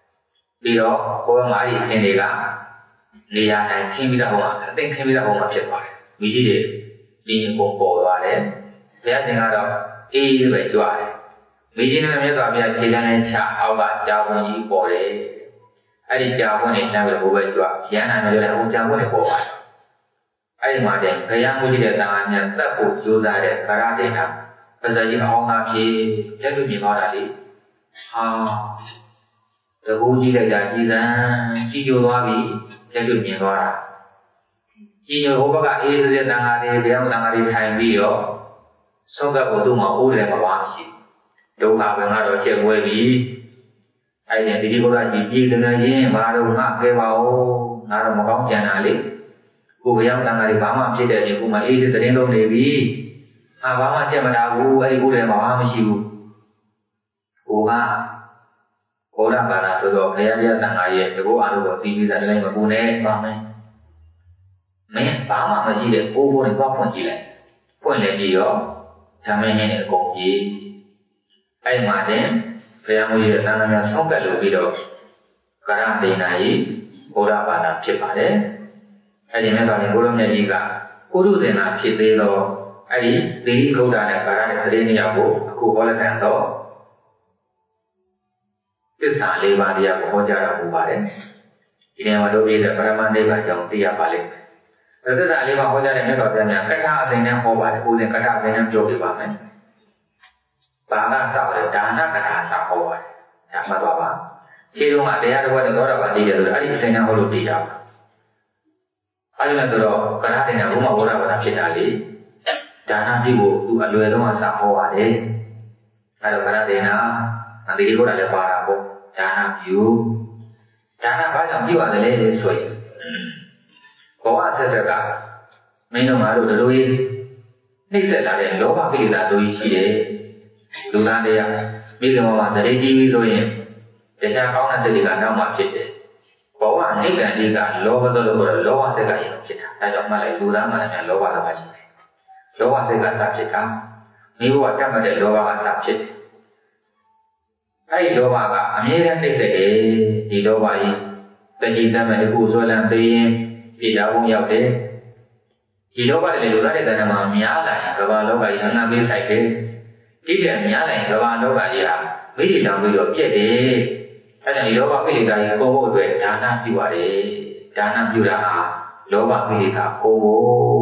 [SPEAKER 1] đi đó bộ mà đi cái này là, đi ra này khi bây giờ họ mà chết rồi, mấy gì đi bộ rồi đấy, bây giờ đó, đi về rồi. Vì thế nên là bây giờ chỉ là nên trả áo bạc cho con gì bỏ đấy, ai đi cho con này nào là bố về chùa, giá này là không cho con này bỏ vào, ai mà để cái yang mua gì để tăng anh ta phụ chú ra để cái ra để nào, bây giờ chỉ ông nào thì hết được nhiều là đi, rồi bố gì để giá gì ra, chỉ vô hoa bị hết được nhiều là, chỉ nhiều hôm bác ấy để tăng anh để ông tăng anh thay vì đó, sau cái bộ tu mà u để mà làm gì. Đâu cả bên ngoài đó chơi vui đi, ai để đi cô ra chỉ đi từ ngày gì mà đâu ngã cái vào ngã đâu mà có chuyện nào đi cô bây giờ đang ngày ba mà chỉ để cô mà ấy thì đến đâu để đi ba mà chỉ mà đâu ấy cô để mà không chịu cô là bà là số đó bây giờ đang ngày gì cô ăn được thì bây giờ đây mà cô này ba mấy ba mà chỉ để cô này ba chỉ lại gì đó thằng mấy này cũng gì ai mà đến bây giờ bây giờ đang là sống cái lối đó cái nào thế này cô là bà là chết bà đấy ai mà nói cô làm gì cả côรู้thế nào chết đấy đó ai đi cô đã này cái này thế này à cô có là thế đó cái sản lý bà đi à cô cho ra cô bà đấy cái này mà đối với là bà mang đi bà chồng đi à bà lên rồi cái sản lý bà cô cho ra mấy cái gì nhá cái thằng sinh nhá cô bà đấy cô sinh cái thằng sinh nhá chốt đi bà mấy bà đã sao đấy đã cái thằng sao cô bà đấy mà bà khi lúc mà để đâu có đó bà đi rồi ấy sinh nhá cô lúc đi à ấy là rồi cái thằng sinh nhá cũng mà cô ra bà chết à đi đã nó đi bộ tu ăn lười mà sao cô bà đấy ấy là cái thằng sinh nhá nanti di kota lepas aku, jangan view, jangan banyak view ada le soi. Bawa sesuatu, minum air dulu ini, ni sesuatu lo apa kita tu isi le, luar dia, minum apa dari TV tu ini, jasa kau nanti dikan nama kita, bawa ni kan dikan lo betul lo apa sesuatu yang kita, tapi malah luar mana lo apa macam, lo apa sesuatu kita, ni buat apa macam lo apa kita. Ai loba ka amyeran nikke di loba yi taji tama de ku so lan peyin pi da bong yauk de di loba de lu da de kana ma mya la yin ka ba loka yi nga be sai de di de mya la yin ka ba loka yi ha mi di lang pi do piet de ai da di loba pi li da yi ko ho atwe dana pyu wa de dana pyu da ha loba pi li da ko ho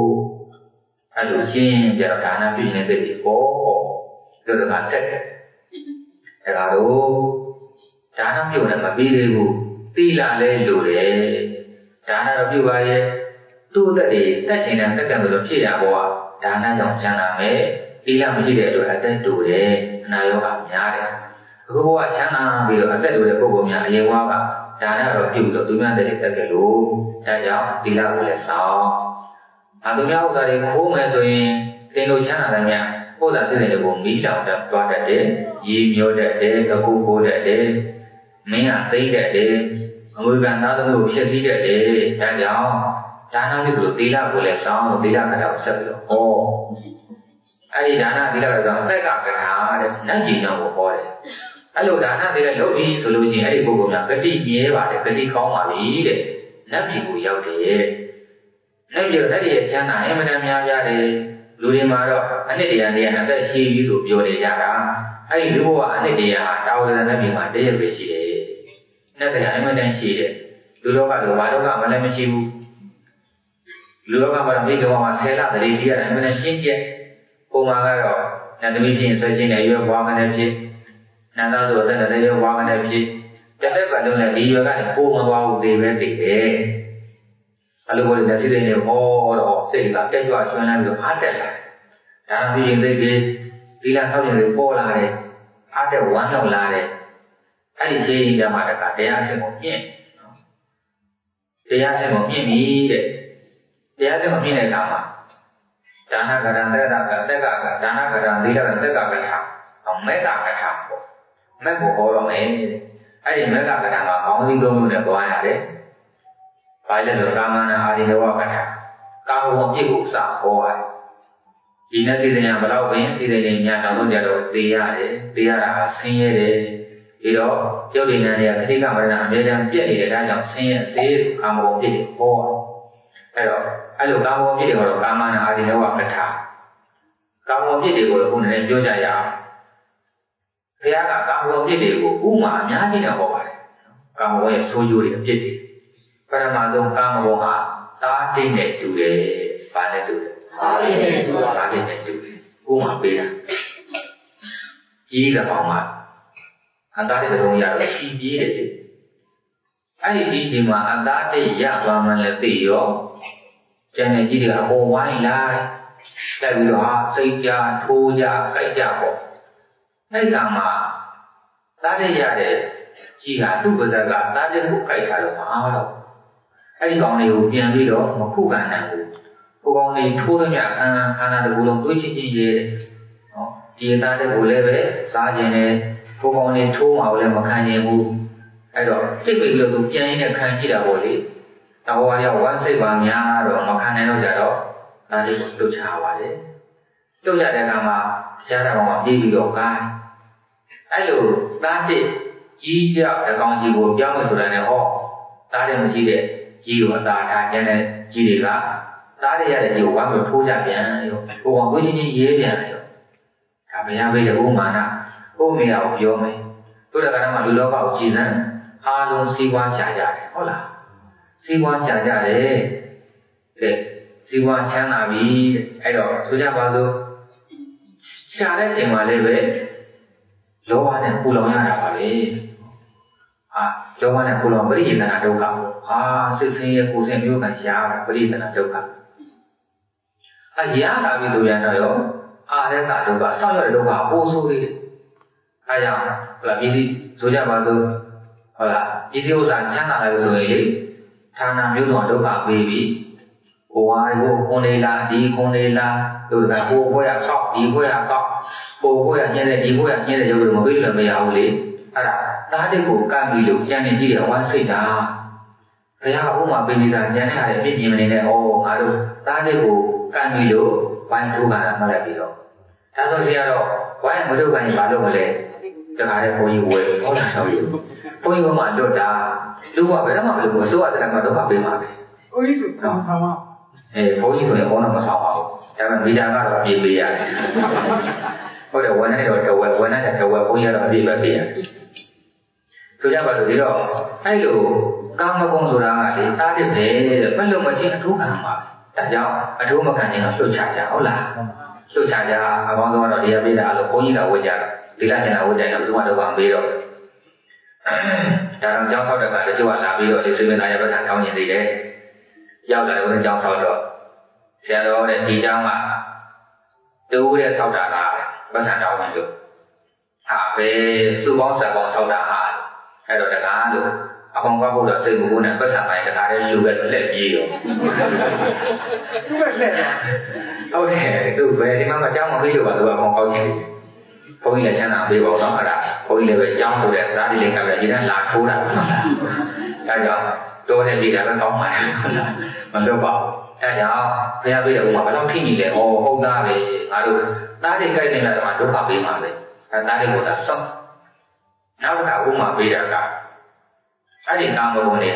[SPEAKER 1] ai lu shin ja dana pyu ne de ko ho lo da ma setအဲ့ဒါတော့ဒါနပြုတ်တယ်မပြီးသေးဘူးသီလလည်းလိုတယ်ဒါနတော့ပြုတ်ပါရဲ့သူ့အသက်တွေတက်ချင်တဲ့တက်ကံဆိုဖြစ်ရဘောကဒါနကြောင့်ချမ်းသာမယ်သီလမရှိတဲ့အတွက်အသက်တူတယ်အနာရောဂါများတယ်အခုဘောကချမ်းသာပြီးတော့အသက်တူတဲ့ပုဂ္ဂိုလ်များအရင်ဘဝကဒါနတော့ပြုတ်လို့သူများတဲ့တက်ကလို့ဒါကြောင့်သီလကိုလည်းဆောင်သူများဥစ္စာတွေခိုးမယ်ဆိုရင်တင်လို့ချမ်းသာတယ်များဥစ္စာစိတ်တွေကိုမီးလောင်သွားတတ်တယ်ရေမျိုးတတ်တယ်အခုကိုတတ်တယ်မင်းကသိတတ်တယ်အမွေခံသားသမီးကိုဖြစ်စည်းတတ်တယ်ဒါကြောင့်ဒါနပြုလို့သီလကိုလည်းစောင့်လို့သီလကထာကိုဆက်ပြီးတော့ဟောအဲ့ဒီဒါနသီလကတော့သက်ကကထာတဲ့နတ်ကြီးတော်ကိုဟောတယ်အဲ့လိုဒါနသီလလုပ်ပြီးဆိုလို့ရှိရင်အဲ့ဒီပုဂ္ဂိုလ်များဂတိမြဲပါတယ်ဂတိကောင်းပါပြီတဲ့နတ်ပြည်ကိုရောက်တယ်နတ်ပြည်ရဲ့ချမ်းသာအမှန်တမ်းများပြားတယ်လူတွေမှာတော့အနှစ်တရာနဲ့အသက်ရှိပြီဆိုပြောနေကြတာအဲ့ဒီလူကအနှစ်တရာတာဝရဏပြည်မှာတည့်ရပဲရှိတယ်။နှစ်တရာအမှန်တန်ရှိတယ်။လူလောကလိုဘာလောကမှလည်းမရှိဘူး။လူလောကမှာမိတော်မှာဆယ်လတည်းကြီးရတယ်အမှန်တန်ရှင်းကျက်။ပုံမှာကတော့နတ်သမီးချင်းဆွဲချင်းနဲ့ရွယ်ဘွားကနေဖြစ်နန္ဒဆိုတဲ့တည်းရွယ်ဘွားကနေဖြစ်တစ်သက်ပတ်လုံးနဲ့ဒီရွယ်ကနေပိုးမသွားဘူးသေးပဲသိတယ်။အဲ့လိုပေါ်တဲ့စိတ်တွေဟောတော့စိတ်ကတက်ကြွဆွမ်းလန်းပြီးအားတက်လာ။ဒါမှမဟုတ်စိတ်ကြီးသီလဆောက်ရင်ပေါ်လာတယ်အားတဲ့ဝမ်းမြောက်လာတယ်အဲ့ဒီခြေရင်ကြမှာတခါတရားစင်ကိုမြင့်တရားစင်ကိုမြင့်ပြီတဲ့တရားစင်ကိုမြင့်တဲ့အခါမှာဒါနကရံတက်ကဒါနကရံသီလကတက်ကကထာမေတ္တာကထာပေါ့မက်ကိုဟောတော့မယ်အဲ့ဒီမေတ္တာကထာမှာကောင်းစီးသုံးမျိုးနဲ့သွားရတယ်ဘာလဲဆိုကာမနာအာရိနဝကထာကာမဂုဏ်အပြစ်ကိုစဟောရတယ်ဒီနေ့သိတဲ့ဘလောက်ပင်သိတဲ့ညာတောင်းတော့ကြတော့သိရတယ်သိရတာဆင်းရဲတယ်ဒီတော့ကျုပ်ဒီညာတွေကခတိကမရဏအမြဲတမ်းပြည့်နေတဲ့ဒါကြောင့်ဆင်းရဲစေကာမဂုဏ်ဖြစ်တယ်ဟောအဲ့တော့အဲ့လိုကာမဂုဏ်ဖြစ်တယ်ကတော့ကာမနာအာရိနဝကထာကာမဂုဏ်ဖြစ်တယ်ကိုအခုနည်းပြောကြရအောင်ဘုရားကကာမဂုဏ်ဖြစ်တယ်ကိုဥမာအများကြီးနဲ့ဟောပါတယ်ကာမဂုဏ်ရဲ့ဆိုးကျိုးတွေအဖြစ်တွေပရမဆုံးကာမဂုဏ်ဟာတားတိတ်နဲ့တူတယ်ဘာနဲ့တူလဲအားရတဲ့သူကအားရတဲ့သူကိုမှပေးတာကြီးတဲ့ကောင်ကအသားတဲ့ကောင်ရတော့စီပြေးတယ်အဲ့ဒီကြီးမှာအသားတဲ့ရသွားမှလည်းသိရောကျန်တဲ့ကြီးတွေအကုန်ဝိုင်းလိုက်တက်ပြီးတော့စိတ်ကြထိုးကြကြိုက်ကြပေါ့အဲ့ကမှာသားတဲ့ရတဲ့ chỉ là tu bây giờ cả ta đến cũng phải xài được mà đâu anh còn này cũng tiền đi đó mà khu cả này cô con này thu được nhà ana được luôn tôi chỉ gì chỉ ta để bù lê về xa gì này cô con này thu màu lên mà khai nhiều bu ai đó cái việc được tụi tiền này khai chỉ là bù lê tao qua điều quan sát vào nhà rồi mà khai này đâu giờ đó ta đi một chỗ chào vào đấy chỗ giờ này mà cha đã bảo đi bị đổ cái ai rồi ta thì chỉ cho để con chỉ buộc giáo người này họ ta đi một chỉ để chỉ ở ta thay cho nên chỉ để cả ta đi ra để nhiều quá rồi thu ra tiền rồi cô còn với những gì vậy rồi cả bây giờ cô mà nè cô mẹ học vô mày tôi là cái nào mà tôi đâu bảo chỉ rằng luôn si quan trả giá đấy là si quan trả giá đấy để si quan trả nào bị ai đó tôi ra bao giờ trả đấy thì mà lấy về lo vào này cô lo nhà nào vậy lo vào này cô lo bấy gì là đâu cả sự sinh yêu cô sinh yêu cái giá là bấy gì là đâu cả giá là ví dụ như nào đó đấy cả đâu cả sao lại đâu cả vô số đi rằng là vì tôi ra bao giờ là vì điều giản chán là ví dụ như thằng nào yêu nó đâu cả vì cô ai cô này là đi cô này là rồi là cô là cọc đi cô là cọc cô là như này đi cô là như này rồi mà biết là mày học lý ta đi cô can bị được cho nên chỉ để quan sát ra thế là cô mà bây giờ nhà này hay biết nhiều này mà đâu ta đi cô can bị được quan chú cả mà lại bị đó ta nói gì đó quan mà đâu cái mà đâu mà lại cho cái này cô yêu quên có là sao yêu cô yêu mà đâu ta đúng không vậy đó mà được số là cái mà đâu mà bị mà
[SPEAKER 2] ôi sao sao
[SPEAKER 1] bố như tôi có nó mà sao cho nên bây giờ nó là gì bây giờ có đầu quên này rồi đầu quên này là đầu quên bố như là gì bây giờ tôi ra vào được đó hay là các mà công rồi là để ta đi về phải luôn mà chỉ thú hàng mà tại sao thú mà cái này nó trả giá là trả giá bao nhiêu đó đi bây giờ là bố như là bây giờ thì là như nào bây giờ nó cũng là bằng bây giờ cho nên trong sau đó là chú là bây giờ thì sự này là phải thảo nhận gì đấy giao lại với trong sau đó xe đó để chỉ cho mà tu để sau đó là bắt thành đạo nhận được về sư bóng sẽ còn sau đó hay rồi là được không có bộ đạo sư của này bắt thành này cái thái lưu cái lệ gì rồi ok tu về thì mà trong một ví dụ mà tôi không có gì có nghĩa là thế nào đi vào đó là có nghĩa là về trong tôi để ra đi lên cả về gì đó là thú đạo cái đó tôi nên đi ra cái cống mà tôi bảo cái đó bây giờ mà phải làm khi để hôm ra về được ta đi cây này là mà đúng hợp lý mà về ta đi một là xong nó cả cũng mà bây giờ cả cái gì ta mà còn này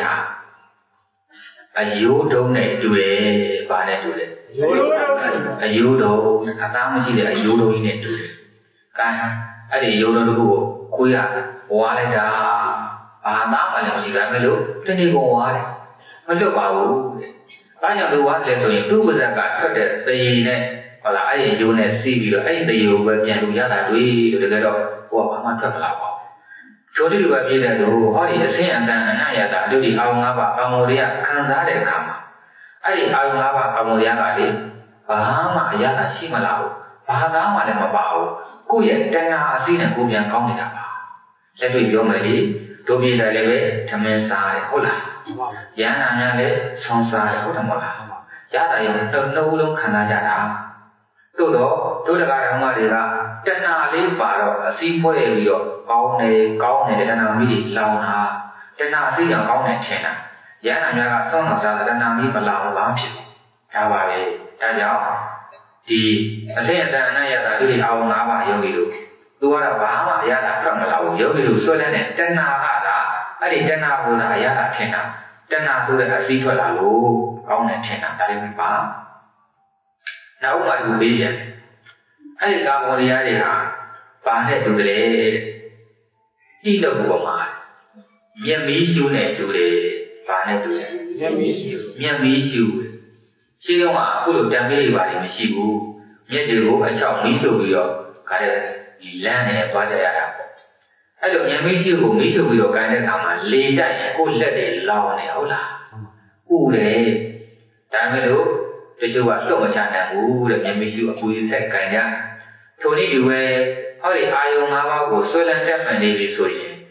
[SPEAKER 1] yếu tố này chủ đề và này chủ đề yếu tố ta mới chỉ để yếu tố này chủ đề cái gì yếu tố của quy hóa lại ra ta mà làm gì cả mấy lúc thế này cũng hóa đấy mấy lúc bảo cái nhà tôi hóa lên rồi tôi bây giờ cả cái để tì này hoặc là ai yếu này xì vì là ai tì yếu về nhà tôi giá là tôi được cái đó của mà thật là bảo chỗ đi về bây giờ đồ họ đi xem anh ta nhà ta đi ông ngã vào ông ngồi đi ăn giá để khăm ai ông ngã vào ông ngồi đi ăn đi mà giá là xí mà lão giá mà để mà bảo cô vậy trên là xí này cô miệng không thì bảo sẽ bị vô mà đi tôi bây giờ lấy về tham gia sai hốt là giá nào nha lấy xong sai hốt là giá tại vì đâu luôn khả năng giá đó tôi đó tôi đã làm mà đi ra trên nào lấy bảo rồi xin phơi bây giờ câu này để nào mới lao hà trên nào xin giờ câu này thế nào giá nào nha xong là sao là trên nào mới mà lao bám chịu theo vào để ta giáo thì thế là ta này là cái ông ngã vào vô được tôi là bám mà giá là không là lao vô được xưa đây này trên nào hạ đã cái gì trên nào vừa là giá là thế nào trên nào tôi là xin phơi là luôn câu này thế nào ta đi bám nào mà đủ đi vậy ai cả một đi ai hả ba này đủ đấy đi đâu cũng mà miễn phí siêu này đủ đấy ba này đủ đấy miễn phí siêu siêu đâu mà cô được trang bị bài thì siêu miễn được ở trong mỹ siêu bây giờ cái này đi làm này toa chạy ra ai được miễn phí siêu của mỹ siêu bây giờ cái này làm mà lên đại cô lên để lo này ấu là cô đấy ta mới được tôi chưa bảo tôi mà chán là cô được miễn phí siêu cô sẽ cái nha thôi đi về họ đi ai ông ngã vào của xôi lên chắc phải đi về xôi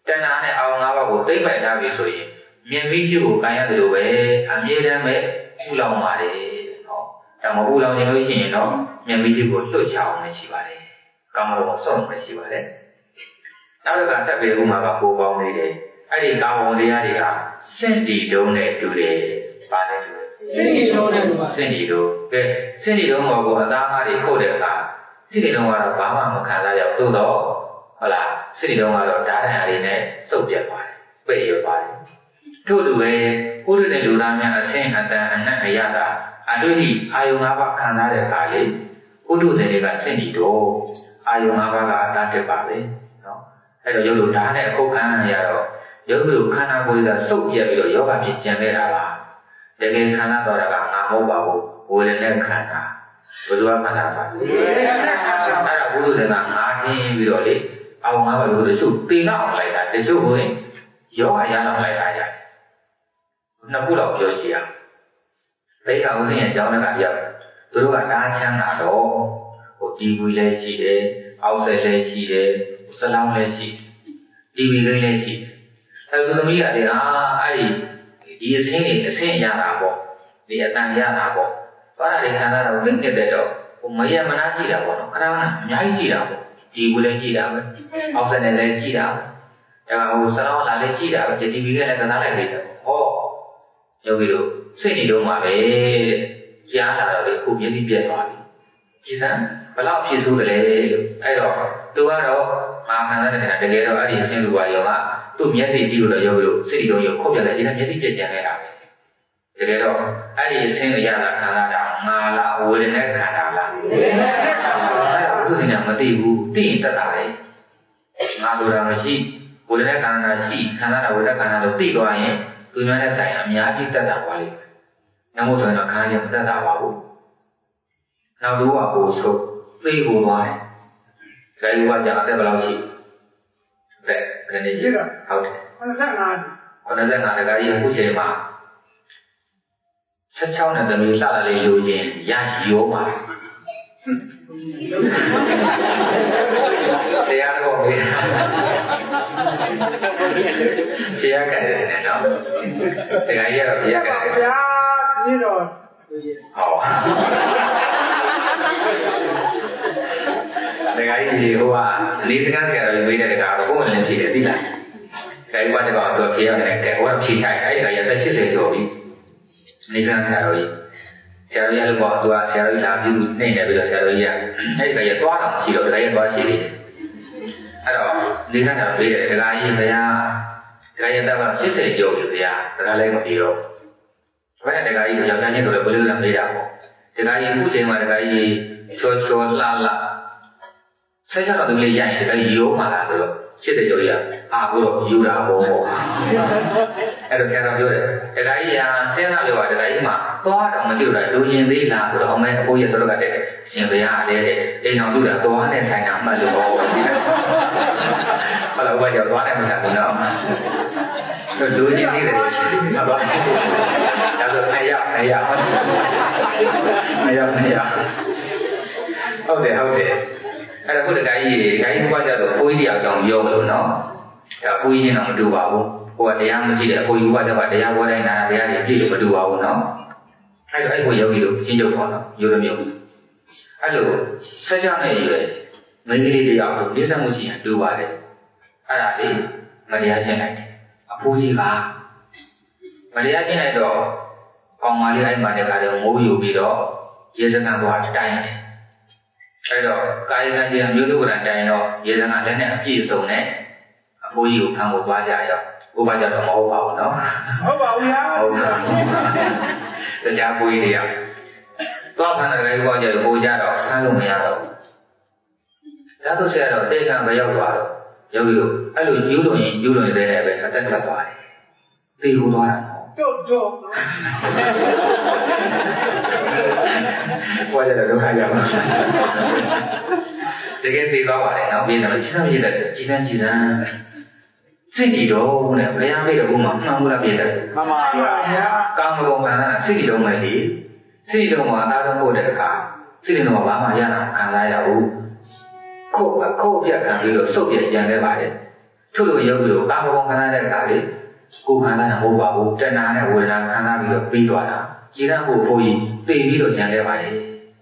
[SPEAKER 1] တဏှာနဲ့အောင်၅ပါးကိုသိမ့်ပိုက်ထားပြီဆိုရင်မြင်ပြီးရှိကိုခံရတယ်လို့ပဲအမြဲတမ်းပဲပူလောင်ပါတယ်နော်ဒါမပူလောင်ရင်လို့ရှိရင်တော့မြင်ပြီးရှိကိုလွတ်ချအောင်မရှိပါတယ်ကောင်းလို့ဆုံးမရှိပါတယ်နောက်တစ်ခါတက်ပြီးဥမာကပိုပေါင်းနေတယ်အဲ့ဒီကာဝံတရားတွေကစင့်တီတုံးနဲ့တူတယ်ပါလဲ
[SPEAKER 2] စင့်တီတုံးနဲ့တူပါ
[SPEAKER 1] စင့်တီတုံးကဲစင့်တီတုံးဘောကိုအသားငါးတွေခုတ်တဲ့အခါစင့်တီတုံးကတော့ဘာမှမခံစားရဘူးသို့တော့ဟုတ်လားစင့်တီတုံးကတော့ဓာတ်တန်အရင်းနဲ့စုပ်ပြတ်သွားတယ်ပိတ်ရပါတယ်ထို့တူပဲဥဒ္ဒနဲ့လူသားများအဆင့်အတန်အနတ်အရတာအတုတိအာယုံ၅ပါးခံစားတဲ့အခါလေဥဒ္ဒနဲ့တွေကစင့်တီတုံးအာယုံ၅ပါးကအတတ်တက်ပါပဲနော်အဲ့တော့ရုပ်လိုဓာတ်နဲ့အခုတ်ခံရတော့ရုပ်လိုခန္ဓာကိုယ်ကစုပ်ပြတ်ပြီးတော့ယောဂဖြစ်ကျန်ခဲ့တာပါတကယ်ခန္ဓာတော်တာကငါမဟုတ်ပါဘူးဝေဒနာခန္ဓာဘုရားခန္ဓာပါဝေဒနာခန္ဓာအဲ့ဒါဘုရားကငါထင်းပြီးတော့လေအောင်ငါးပါးလို့တချို့ပေနောက်အောင်လိုက်တာတချို့ကိုယောဂရအောင်လိုက်တာကြတယ်နှစ်ခုတော့ပြောကြည့်အောင်သိက္ခာဥစဉ်ရဲ့ကျောင်းကရောက်သူတို့ကတားချမ်းတာတော့ဟိုဒီဝီလည်းရှိတယ်အောက်ဆက်လည်းရှိတယ်စလောင်းလည်းရှိတီဗီကိန်းလည်းရှိအဲသူသမီးကလည်းအဲ့ဒီအဆင်းရတာပေါ့ဒီအတန်ရတာပေါ့ဘာသာတွေခံရတာကိုသိနေတဲ့တော့ဟိုမရမနာကြည့်တာပေါ့နော်ခဏခဏအများကြီးကြည့်တာပေါ့ဒီဘူးလည်းကြည့်တာပဲအောက်ဆက်နဲ့လည်းကြည့်တာပဲအဲဟိုစလောင်းလာလည်းကြည့်တာပဲတီဗီကလည်းကစားလိုက်တယ်ဟောယောဂီတို့စိတ်နေတော့မှာပဲကြားလာတော့လေခုမျက်စိပြက်သွားပြီကြည်စမ်းဘလောက်ဖြစ်ဆိုးတယ်လေလို့အဲ့တော့သူကတော့ငါခံရတဲ့ခါတကယ်တော့အဲ့ဒီအချင်းလူပါရောကသူ့မျက်စိကြည့်လို့ယောဂီတို့စိတ်ရောခုတ်ပြလိုက်ဒီကမျက်စိပြက်ကြံခဲ့တာပဲတကယ်တော့အဲ့ဒီအချင်းအရာကခံရတာငါလားဝေဒနာခန္ဓာလားဝေဒနာခန္ဓာအဲ့ဒါဘုရားကမသိဘူးသိရင်တက်တာလေငါလိုတာမရှိဝေဒနာခန္ဓာရှိခန္ဓာဝေဒနာခန္ဓာလို့သိသွားရင်သူများနဲ့ဆိုင်အများကြီးတက်တာပါလိမ့်မယ်။နမို့ဆိုရင်တော့ခန္ဓာရင်တက်တာပါဘူး။နောက်တော့ကိုဆိုသိကိုသွားတယ်။ဒါယူကကြအသက်ဘယ်လောက်ရှိလဲ။ဘယ်နည်းရှိဟုတ်တယ်
[SPEAKER 2] ။95
[SPEAKER 1] တကကြီးအခုချိန်မှာ16နဲ့သမီးလှလာလေးယူရင်ရရောမှာတရားတော်လေးတရားကြတယ်နော်တရားရတော့တရားကြတယ်
[SPEAKER 2] ဗျာဒီတော့
[SPEAKER 1] ဟောတရားကြီးဟိုကနေစကားကြတော့ဝေးတဲ့တရားတော့ဘုံလည်းဖြစ်တယ်သိလားဒါဥပဒေကတော့ခေရတယ်ကဲဟိုကဖြေထိုက်အဲ့ဒါရတဲ့80ကျော်ပြီနေစကားကြတော့ဆရာကြီးလည်းပေါ့သူကဆရာကြီးလာပြီးနှိမ့်နေပြီးတော့ဆရာကြီးကအဲ့ဒီကရသွားတာမရှိတော့ဒါရသွားရှိတယ်အဲ့တော့ဒီကနေ့ပေးတယ်ဒကာကြီးဘုရားဒကာကြီးတော့80ကျော်ပြီဘုရားဒကာလည်းမပြီးတော့ဘယ်နဲ့ဒကာကြီးကိုရောက်ချင်းဆိုတော့ဘယ်လိုလဲမေးတာပေါ့ဒကာကြီးအခုချိန်မှာဒကာကြီးချောချောလှလှဆက်ကြတော့ဒီလေးရိုက်တယ်ရိုးမှလာဆိုတော့80ကျော်ကြီးအာကိုတော့ယူတာပေါ့အဲ့တော့ဆရာတော်ပြောတယ်ဒကာကြီးကစဉ်းစားလို့ပါဒကာကြီးမှာသွားတော့မကြည့်တော့လူရင်သေးလားဆိုတော့အမေအဖိုးရတော်ကတည်းကရှင်ဘုရားလည်းအိမ်အောင်လူတာသွားနဲ့ဆိုင်တာမှတ်လို့ပေါ့ဘာလို့ဘာကြောင့်သွားတယ်မဆိုင်ဘူးနော်လူရင်သေးတယ်မသွားဒါဆိုနေရဟုတ်တယ်အဲ့ဒါကိုတခါကြီးဘာကြတော့ကိုကြီးတရားကြောင့်ပြောမလို့နော်ဒါကိုကြီးချင်းတော့မတူပါဘူးဟိုကတရားမရှိတဲ့အကိုကြီးဘာကြပါတရားဟောတိုင်းနာတရားတွေပြည့်လို့မတူပါဘူးနော်အဲ့တော့အဲ့ကိုယောဂီတို့ရှင်းချုပ်ပေါ့နော်ယောဂမျိုးအဲ့လိုဆက်ကြနေရွယ်မိန်းကလေးတရားကိုပြည့်စုံမှုရှိရင်တူပါတယ်အဲ့ဒါလေးမတရားကျင့်လိုက်တယ်အဖိုးကြီးကမတရားကျင့်လိုက်တော့ကောင်မလေးအဲ့မှာတခါတော့ငိုးယူပြီးတော့ရေစကန်သွားတိုင်းတယ်အဲ့တော့ကာယကံကျင်မျိုးစုံကတိုင်တော့ရေစံကလည်းနဲ့အပြည့်စုံနဲ့အဖိုးကြီးကိုခံဖို့သွားကြရောဥပဒေတော့မဟုတ်ပါဘူးနော်
[SPEAKER 2] ဟုတ်ပါဘူးဗျာ
[SPEAKER 1] ဟုတ်ပါတရားကိုကြီးတွေကသွားဖန်တဲ့ကိစ္စကိုကြတော့ဆန်းလို့မရတော့ဘူးဒါဆိုဆရာတော့တေကံပဲရောက်သွားတော့ယောဂီတို့အဲ့လိုယူလို့ရင်တဲ့ပဲအသက်ထွက်သွားတယ်သိကိုသွားတာ
[SPEAKER 2] တော့
[SPEAKER 1] ဘာလဲတော့ခါရမှာတကယ်သိသွားပါတယ်နော်ပြီးတော့ရှင်းပြရတယ်ကြည်စမ်းစိတ်တည်တော့နဲ့ဘယ်ရမေးတော့ဘုမမှန်ဘူးလားပြတယ်
[SPEAKER 2] မှန်ပါဗျာ
[SPEAKER 1] ကာမဂုဏ်ကစိတ်တည်တော့မယ်လေစိတ်တော်မှာအားလုံးဖို့တဲ့အခါစိတ်တော်မှာဘာမှရတာခံစားရဘူးခုတ်ပြခံပြီးတော့စုပ်ပြကြံခဲ့ပါတယ်ထ Chulu yogu kamu kana de kali ku kana ho ba bu tena ne wena kana bi lo pi twa da jira ko pho yi pi bi lo jan le ba le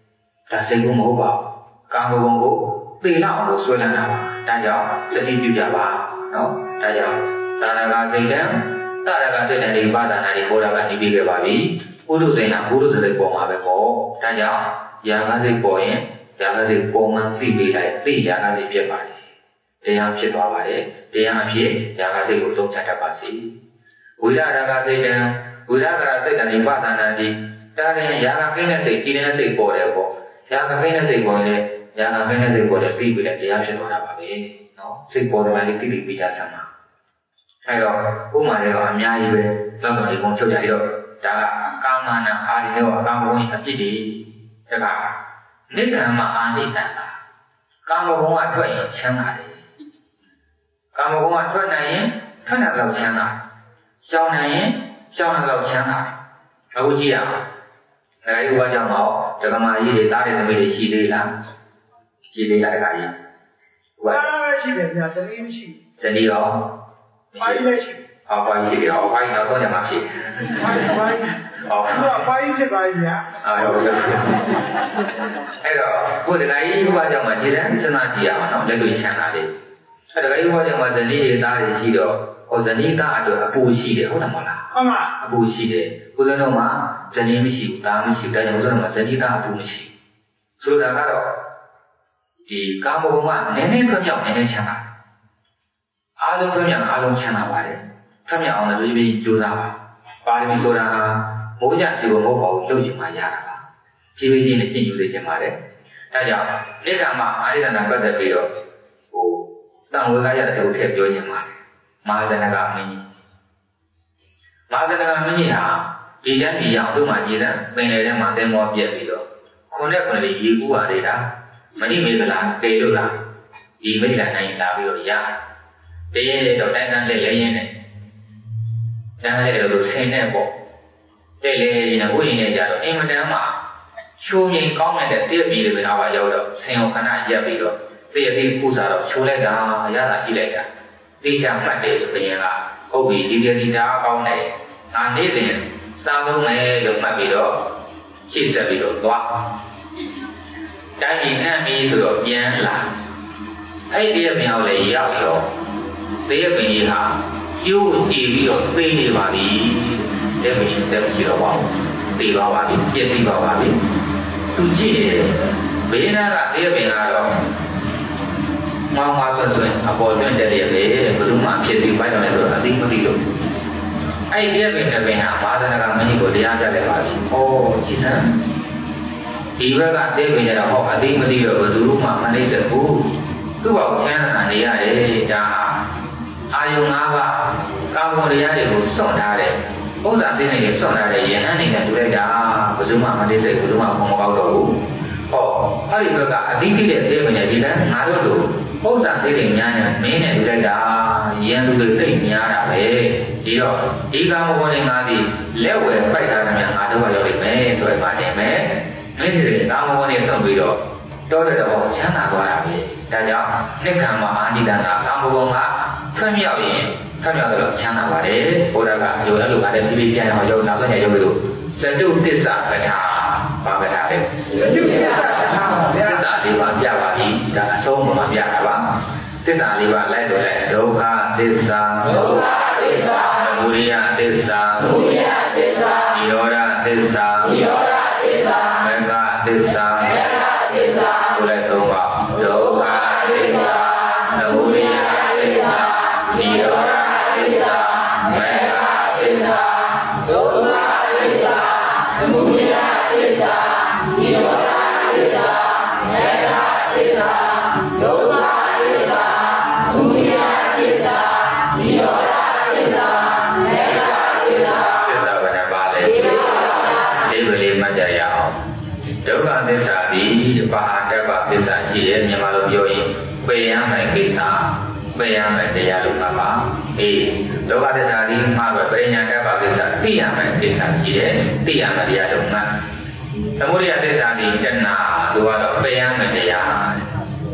[SPEAKER 1] da sai ko mo ba kamu bong ko pi la ko swe la na ba da jaw sati pyu ja ba no da jaw ta na ga sai dan ta na ga sai dan ni ba da na ni ho da ga ni bi ke ba biပုရုဇဉ်ကပုရုဇဉ်ပေါ်မှာပဲပေါ့ဒါကြောင့်ယာကစိတ်ပေါ်ရင်ယာကစိတ်ပေါ်မှသိပေးလိုက်သိယာကစိတ်ဖြစ်ပါတယ်တရားဖြစ်သွားပါတယ်တရားအဖြစ်ယာကစိတ်ကိုသုံးချတတ်ပါစေဝိရရာဂစိတ်တံဝိရကစိတ်တံဒီပသနာတိဒါရင်ယာကကိန်းတဲ့စိတ်ကြည်နေတဲ့စိတ်ပေါ်တယ်ပေါ့ယာကကိန်းတဲ့စိတ်ပေါ်ရင်ယာကကိန်းတဲ့စိတ်ပေါ်တယ်သိပြီးတဲ့တရားဖြစ်သွားတာပါပဲနော်စိတ်ပေါ်တယ်လည်းသိပြီးကြဆမ်းပါအဲတော့ဥမာတွေကအများကြီးပဲသောတော်ဒီပုံချုပ်ကြရတော့ဒါကကာမနာအာရိယောအကာမဘုံအဖြစ်တွေဒါကနိဗ္ဗာန်မှာအာနိတံတာကာမဘုံကထွက်ရင်ချမ်းသာတယ်ကာမဘုံကထွက်နိုင်ရင်ထွက်နိုင်တော့ချမ်းသာရှောင်နိုင်ရင်ရှောင်နိုင်တော့ချမ်းသာအခုကြည့်ရအောင်အဲဒီဘုရားကြောင့်တော့ဒကမာကြီးတွေတားတဲ့သမီးတွေရှိသေးလားရှိသေးလားအခါကြီး
[SPEAKER 2] ဟုတ်ပါရှိတယ်ဗျာတတိမရှိ
[SPEAKER 1] ဇနီးရော
[SPEAKER 2] ပိုင်းလည်းရှိ
[SPEAKER 1] အော်ပိုင်းရှိတယ်အော်ပိုင်းနောက်ဆုံးညမှာဖြစ်
[SPEAKER 2] ပိုင်းအော်သူကပိုင်းဖြစ်ပါပြီဗျာ
[SPEAKER 1] ဟုတ်ကဲ့အဲ့တော့ကိုယ်တခါကြီးဘုရားကြောင့်မှခြေတန်းစဉ်းစားကြည့်ရအောင်နော်လက်တွေ့ချမ်းသာတယ်အဲ့တခါကြီးဘုရားကြောင့်မှဇနီးတွေသားတွေရှိတော့ဟောဇနီးသားအတွက်အပူရှိတယ်ဟုတ်တယ်မဟုတ်လား
[SPEAKER 2] ဟုတ်ပါ
[SPEAKER 1] အပူရှိတယ်ကိုယ်လုံးမှာဇနီးမရှိဘူးသားမရှိဘူးဒါကြောင့်ကိုယ်လုံးမှာဇနီးသားအပူမရှိဆိုလိုတာကတော့ဒီကာမဂုဏ်ကနည်းနည်းထွက်မြောက်နည်းနည်းချမ်းသာအားလုံးထွက်မြောက်အားလုံးချမ်းသာပါတယ်ထွက်မြောက်အောင်လည်းဒီကြိုးစားပါပါရမီဆိုတာဟာမိုးကြစီကိုမဟုတ်ပါဘူးလုပ်ရင်မှရတာပါဖြည်းဖြည်းနဲ့ကျင့်ယူစေချင်ပါတယ်ဒါကြောင့်နိက္ခမအာရိဒနာပတ်သက်ပြီးတော့တန်ဝေကရတဲ့ကိုထည့်ပြောချင်ပါတယ်မဟာဇနကမင်းကြီးမဟာဇနကမင်းကြီးဟာဒီတန်းကြီးရောက်သူ့မှာကြီးတန်းပင်လေထဲမှာသင်္ဘောပြက်ပြီးတော့ခုနဲ့ခုနဲ့ရေကူးပါလေတာမဏိမေသလာတေလို့လားဒီမိစ္ဆာနိုင်လာပြီးတော့ရတရေတော့တိုင်းတန်းလက်လဲရင်းနဲ့တန်းလဲလို့ဆင်းနေပေါ့တဲ့လေရင်ကိုရင်နဲ့ကြတော့အင်မတန်မှချိုးရင်ကောင်းတဲ့တည့်ပြီးတွေပဲအားပါရောက်တော့ဆင်အောင်ခဏရက်ပြီးတော့တည့်ပြီးပူစားတော့ချိုးလိုက်တာရတာကြည့်လိုက်တာသိချမှတ်တယ်ဆိုရင်ကဟုတ်ပြီဒီဒီတာကောင်းတယ်ငါနေ့စဉ်စားလုံးမယ်လို့မှတ်ပြီးတော့ရှေ့ဆက်ပြီးတော့သွားတိုင်းပြည်နှံ့ပြီးဆိုတော့ပြန်လာအဲ့ဒီအမြောက်လည်းရောက်ရောသေပင်ကြီးဟာကျိုးကြည့်ပြီးတော့သိနေပါပြီသေပင်ကြီးတက်ပြီးတော့ပါသိပါပါပြီပြည့်စည်ပါပါပြီသူကြည့်တယ်ဘေးနားကသေပင်ကတော့မောင်းပါဆိုရင်အပေါ်တွင်တက်တယ်လေဘယ်သူမှဖြစ်စီပိုက်တော့လဲဆိုတော့အသိမသိလို့အဲ့ဒီသေပင်တစ်ပင်ဟာဘာသာနာကမင်းကြီးကိုတရားပြလိုက်ပါပြီ။အော်ကြည်စမ်းဒီဘက်ကသေပင်ရတော့ဟောအသိမသိတော့ဘယ်သူမှမနှိမ့်သက်ဘူး။သူ့ဘောက်ချမ်းသာနေရတယ်ဒါအာယုံ၅ပါးကာမဂုဏ်တရားတွေကိုစွန့်ထားတယ်ဥစ္စာသိနေစွန့်ထားတယ်ယဟန်နေတဲ့လူလိုက်တာဘယ်သူမှမနှိမ့်သက်ဘယ်သူမှမကောက်တော့ဘူး။ဟောအဲ့ဒီဘက်ကအသိသိတဲ့သေပင်ရဒီတန်းငါတို့တို့ဥစ္စာသိတဲ့ညာနဲ့မင်းနဲ့လူလိုက်တာရန်သူတွေသိများတာပဲဒီတော့ဒီကာမဂုဏ်တွေငါသည်လက်ဝယ်ပိုက်ထားတယ်များငါတို့ကရောက်လိမ့်မယ်ဆိုရပါတယ်မယ်မင်းစီကာမဂုဏ်တွေဆုံးပြီးတော့တောတဲ့တော့ချမ်းသာသွားတာပဲဒါကြောင့်နိက္ခမအာနိဒံကကာမဂုဏ်ကထွံ့မြောက်ရင်ထွံ့မြောက်တော့ချမ်းသာပါတယ်ဘုရားကယုံအဲ့လိုကလည်းပြီးပြန်အောင်ယုံနောက်ဆုံးရယုံလို့သတုသစ္စာပဋ္ဌာဘာပဋ္ဌာလဲသတုသစ္စာပဋ္ဌာပါဗျာသစ္စာလေးပါပြပါပြီဒါအဆုံးမှာပြတာပါသစ္စာလေးပါလိုက်တော့ဒုက္ခသစ္စာဒုက္ခသစ္စာသမုဒယသစ္စာသမုဒယသစ္စာနိရောဓသစ္စာနိရောဓသစ္စာမဂ္ဂသစ္စာမဂ္ဂသစ္စာဘုရားသုံးပါဒုက္ခသစ္စာသမုဒယသစ္စာနိရောဓသစ္စာမဂ္ဂသစ္စာဒုက္ခသစ္စာသမုဒယသစ္စာနိရောဓသစ္စာမဂ္ဂသစ္စာဒုက္ခသစ္စာသမုဒယသစ္စာနိရောဓသစ္စာမဂ္ဂသစ္စာသစ္စာဘယ်နှပါလဲဒီလိုလေးမှတ်ကြရအောင်ဒုက္ခသစ္စာဒီပါဠိတ္တသစ္စာရှိရဲ့မြန်မာလိုပြောရင်ပယ်ရမယ်ကိစ္စပယ်ရမယ်တရားလို့ပါပါအေးဒုက္ခသစ္စာဒီမှာပဲပရိညာတ္တကိစ္စသိရမယ်ကိစ္စရှိတယ်သိရမယ်တရားလို့မှသမုဒယသစ္စာဒီတဏှာသူကတော့ပယ်ရမယ်တရားဒ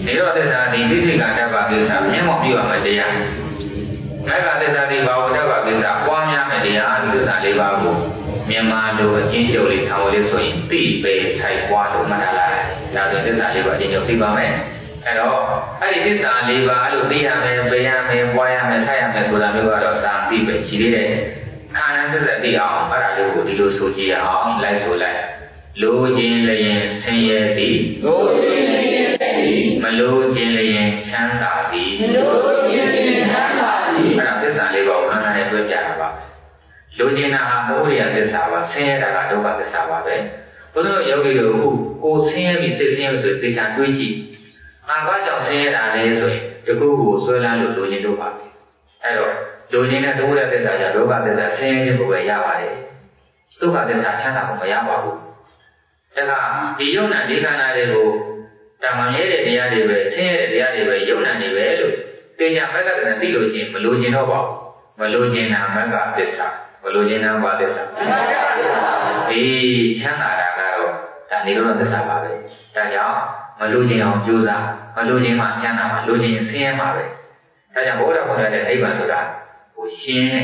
[SPEAKER 1] နေတော့သစ္စာဒီသိသိကတ္တပကိစ္စမြင်မောပြရမယ်တရားမက္ခသစ္စာဒီဘာဝတ္တပကိစ္စပွားများမယ်တရားသစ္စာ၄ပါးကိုမြန်မာလိုအချင်းချုပ်လေးဆောင်လေးဆိုရင်သိပဲဆိုင်ပွားလို့မှတ်ထားလိုက်ဒါဆိုသစ္စာ၄ပါးအချင်းချုပ်သိပါမယ်အဲ့တော့အဲ့ဒီသစ္စာ၄ပါးလို့သိရမယ်ပေးရမယ်ပွားရမယ်ထိုက်ရမယ်ဆိုတာမျိုးကတော့သာသိပဲရှိသေးတယ်ခန္ဓာသစ္စာသိအောင်အဲ့ဒါလေးကိုဒီလိုဆိုကြည့်အောင်လိုက်ဆိုလိုက်လိုခြင်းလျင်ဆင်းရဲသည်လိုခြင်းလျင်မလိုခြင်းလျင်ချမ်းသာသည်မလိုခြင်းလျင်ချမ်းသာသည်အဲ့ဒါသစ္စာလေးပါးကိုခန္ဓာနဲ့တွေ့ပြတာပါလိုခြင်းနာဟာသမုဒိယသစ္စာပါဆင်းရဲတာကဒုက္ခသစ္စာပါပဲဘုရားယောဂီတို့ခုကိုဆင်းရဲပြီးစိတ်ဆင်းရဲဆိုသိချာတွေးကြည့်ငါဘာကြောင့်ဆင်းရဲတာလဲဆိုရင်တကူကိုဆွဲလန်းလို့လိုခြင်းတို့ပါပဲအဲ့တော့လိုခြင်းနဲ့သမုဒိယသစ္စာကြောင့်ဒုက္ခသစ္စာဆင်းရဲခြင်းကိုပဲရပါတယ်ဒုက္ခသစ္စာချမ်းသာကိုမရပါဘူးဒါကဒီယုံနာဒီခန္ဓာတွေကိုတာမန်ရဲတဲ့တရားတွေပဲဆင်းရဲတဲ့တရားတွေပဲယုံနာနေပဲလို့သိကြမက္ကတနဲ့သိလို့ရှိရင်မလိုချင်တော့ပါဘူးမလိုချင်တာမက္ကသစ္စာမလိုချင်တာဘာသစ္စာဒီချမ်းသာတာကတော့ဒါနေတော့သစ္စာပါပဲဒါကြောင့်မလိုချင်အောင်ကြိုးစားမလိုချင်မှချမ်းသာမှာလိုချင်ရင်ဆင်းရဲမှာပဲဒါကြောင့်ဘုရားဟောတဲ့နိဗ္ဗာန်ဆိုတာဟိုရှင်း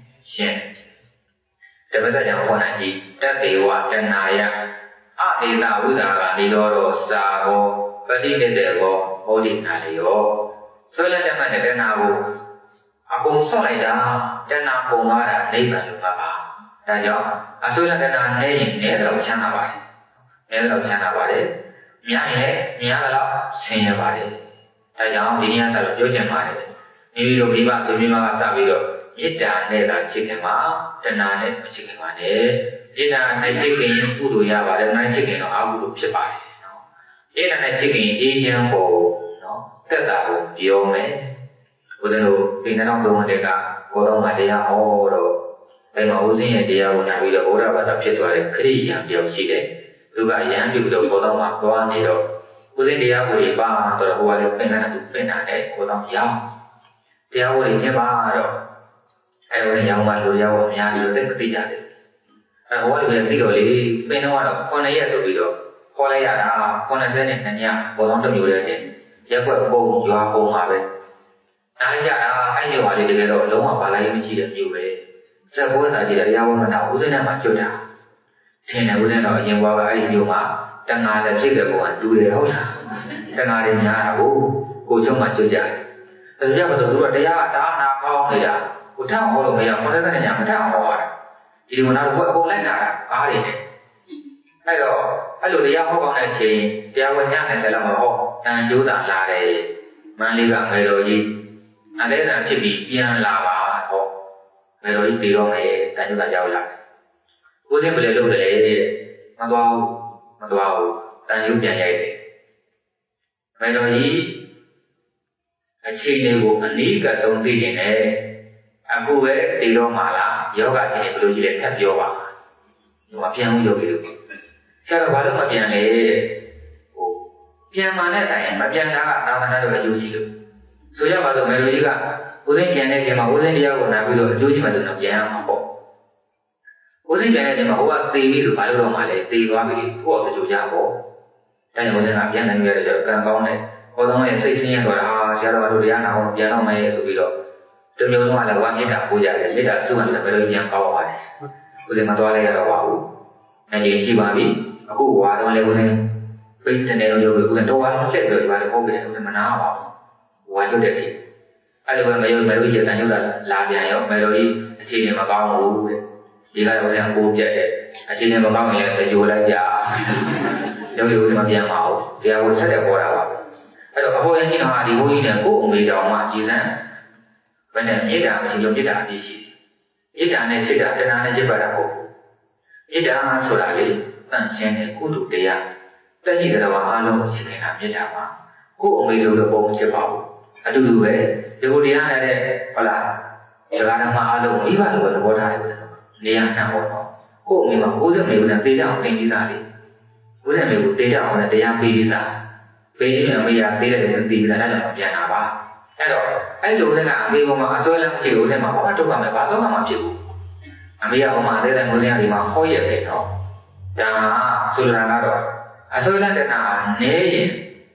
[SPEAKER 1] တပတ်ကြောင့်ဟောနိုင်ကြည့်တတ္တေဝတဏှာယအဧတဝိဒါကနေတော့စာဟောပฏิနေတဲ့ဟောဟောဒီနာလေရောဆွဲလက်တဲ့မှတဲ့တဏှာကိုအကုန်ဆော့လိုက်တာတဏှာပုံသွားတာနိဗ္ဗာန်လို့ပါဒါကြောင့်အဆွဲလက်တဏှာနဲ့ရင်နည်းတော့ချမ်းသာပါတယ်နည်းတော့ချမ်းသာပါတယ်များရင်များတော့ဆင်းရဲပါတယ်ဒါကြောင့်ဒီနေ့ကတော့ပြောချင်ပါတယ်မိမိတို့မိဘဆွေမျိုးကစပြီးတော့မေတ္တာနဲ့သာချစ်ခင်ပါတဏှာနဲ့မချစ်ခင်ပါနဲ့မေတ္တာနဲ့ချစ်ခင်ရင်ကုသိုလ်ရပါတယ်နိုင်ချစ်ခင်တော့အကုသိုလ်ဖြစ်ပါတယ်နော်မေတ္တာနဲ့ချစ်ခင်အေးချမ်းဖို့နော်သက်သာဖို့ပြောမယ်ဦးဇင်းတို့ဒီနေ့တော့ဘုံတဲ့ကကိုတော်မှာတရားဟောတော့အဲ့မှာဦးဇင်းရဲ့တရားကိုနာပြီးတော့ဘုရားဘာသာဖြစ်သွားတဲ့ခရိယာတယောက်ရှိတယ်သူကရဟန်းပြုပြီးတော့ကိုတော်မှာသွားနေတော့ဦးဇင်းတရားကိုပါတော့ဟိုကလည်းပြင်လာသူပြင်လာတယ်ကိုတော်ရောက်တရားကိုညပါတော့အဲ့ဝင်ရောင်းမှလူရောက်အများကြီးတော့သိမသိကြတယ်အဲ့ဟိုကလည်းပြီးတော့လေပင်တော့9ရက်ဆိုပြီးတော့ခေါ်လိုက်ရတာ90နဲ့2ညဘောလုံးတစ်မျိုးတည်းနဲ့ရက်ွက်ပုံရွာပုံမှာပဲအားရတာအဲ့ဒီဟာလေးတကယ်တော့လုံးဝပါလိုက်မရှိတဲ့မျိုးပဲစက်ပွဲစာကြည့်တယ်တရားဝမနာဦးစင်းနဲ့မှကျွတ်တာထင်တယ်ဦးစင်းတော့အရင်ကအဲ့ဒီမျိုးမှာတဏှာလည်းဖြစ်တဲ့ကောင်ကတူတယ်ဟုတ်လားတဏှာတွေများတာကိုချုံမှကျွတ်ကြတယ်ဒါကြောင့်မဆိုသူကတရားကတာနာကောင်းနေတာကိုထအောင်ဟောလို့မရ90နဲ့ညမထအောင်ဟောတာဒီလိုနောက်တော့အကုန်လိုက်လာတာအားတွေနဲ့အဲ့တော့အဲ့လိုတရားဟောကောင်းတဲ့အချိန်တရားဝင်ည90လောက်မှာဟောတန်ကျိုးသာလာတယ်မန္လေးကငယ်တော်ကြီးအလဲတန်ဖြစ်ပြီးပြန်လာပါဟောငယ်တော်ကြီးပြီးတော့မယ်တန်ကျိုးသာရောက်လာကိုယ်စင်ပြလေလုပ်တယ်တဲ့မသွားဘူးတန်ကျိုးပြန်ရိုက်တယ်ငယ်တော်ကြီးအခြေအနေကိုအနည်းကသုံးသိနေတယ်အခုပဲဒီတော့မှလားယောဂအခြေအနေဘယ်လိုကြီးလဲထပ်ပြောပါဟိုအပြန်ဦးယောဂီတို့ဆရာတော်ဘာလို့မပြန်လဲဟိုပြန်မှနဲ့ဆိုင်မပြန်တာကသာသနာ့တော်အကျိုးရှိလို့ဆိုရပါစို့မယ်လူကြီးကဦးသိန်းပြန်တဲ့ချိန်မှာဦးသိန်းတရားကိုနာပြီးတော့အကျိုးရှိမှဆိုတော့ပြန်ရမှာပေါ့ဦးသိန်းပြန်တဲ့ချိန်မှာဟိုကသေပြီးဆိုဘာလို့တော့မှလဲသေသွားပြီကိုယ့်အကျိုးကြပေါ့ဒါကြောင့်ဦးသိန်းကပြန်နိုင်ရတဲ့ကြောင့်ကံကောင်းတဲ့ဘောတော်ရဲ့စိတ်ဆင်းရဲတော့ဆရာတော်တို့တရားနာအောင်ပြန်တော့မယ်ဆိုပြီးတော့တမျိုးလုံးကလည်းဝါမေတ္တာပို့ရတယ်မေတ္တာစုမှလည်းဘယ်လိုပြန်ကောင်းပါတယ်ဦးဇင်းမသွားလိုက်ရတော့ပါဘူးအနေရှိပါပြီအခုဝါတော့လည်းဦးဇင်းပြင်းနေတယ်လို့ဦးဇင်းတော့ဝါလက်ပြီးတော့ဒီမှာလည်းဟုတ်ပြီဦးဇင်းမနာပါဘူးဝါကျွတ်တဲ့ခေအဲ့လိုပဲမယုံရတန်ရုပ်လာပြန်ရောမယ်လို့ကြီးအခြေအနေမကောင်းဘူးတဲ့ဒီကလည်းဦးဇင်းကိုပြက်တဲ့အခြေအနေမကောင်းရင်လည်းကြိုလိုက်ကြရုပ်ရည်ဦးဇင်းမပြန်ပါဘူးတရားကိုဆက်တဲ့ပေါ်တာပါအဲ့တော့အပေါ်ရင်ကြီးတော့ဒီဘုန်းကြီးနဲ့ကိုယ်အမေတော်မှကြည်စမ်းဘယ်နဲ့မေတ္တာမရှိလို့မေတ္တာအပြည့်ရှိမေတ္တာနဲ့စိတ်ဓာတ်တရားနဲ့จิตပါတာဟုတ်မေတ္တာဆိုတာလေတန်ရှင်းတဲ့ကုသိုလ်တရားတက်ရှိတဲ့ဘာအားလုံးကိုရှင်းနေတာမေတ္တာပါကိုယ်အမေဆိုတော့ပုံဖြစ်ပါဘူးအတူတူပဲဒီကိုတရားနဲ့ဟုတ်လားဇဂနာမအားလုံးမိဘလိုပဲသဘောထားတယ်နေရာနှံ့ပေါ့နော်ကိုယ်အမေမှာကိုယ်စမေကိုလည်းသိကြအောင်သင်ပြီးသားလေကိုယ်စမေကိုသိကြအောင်လည်းတရားပြီးပြီးသားပေးရင်အမေကပေးတယ်ပြီးပြီးသားလည်းပြန်လာပါအဲ့တော့အဲ့လိုကအမေပေါ်မှာအစွဲလမ်းမရှိဘူးတဲ့မှာဘာမှဒုက္ခမဲ့ဘာတော့မှမဖြစ်ဘူးအမေကဟိုမှာအသေးသေးငွေရည်ဒီမှာဟောရက်တယ်နော်ဒါဆိုလိုတာကတော့အစွဲလမ်းတဲ့နာနေရင်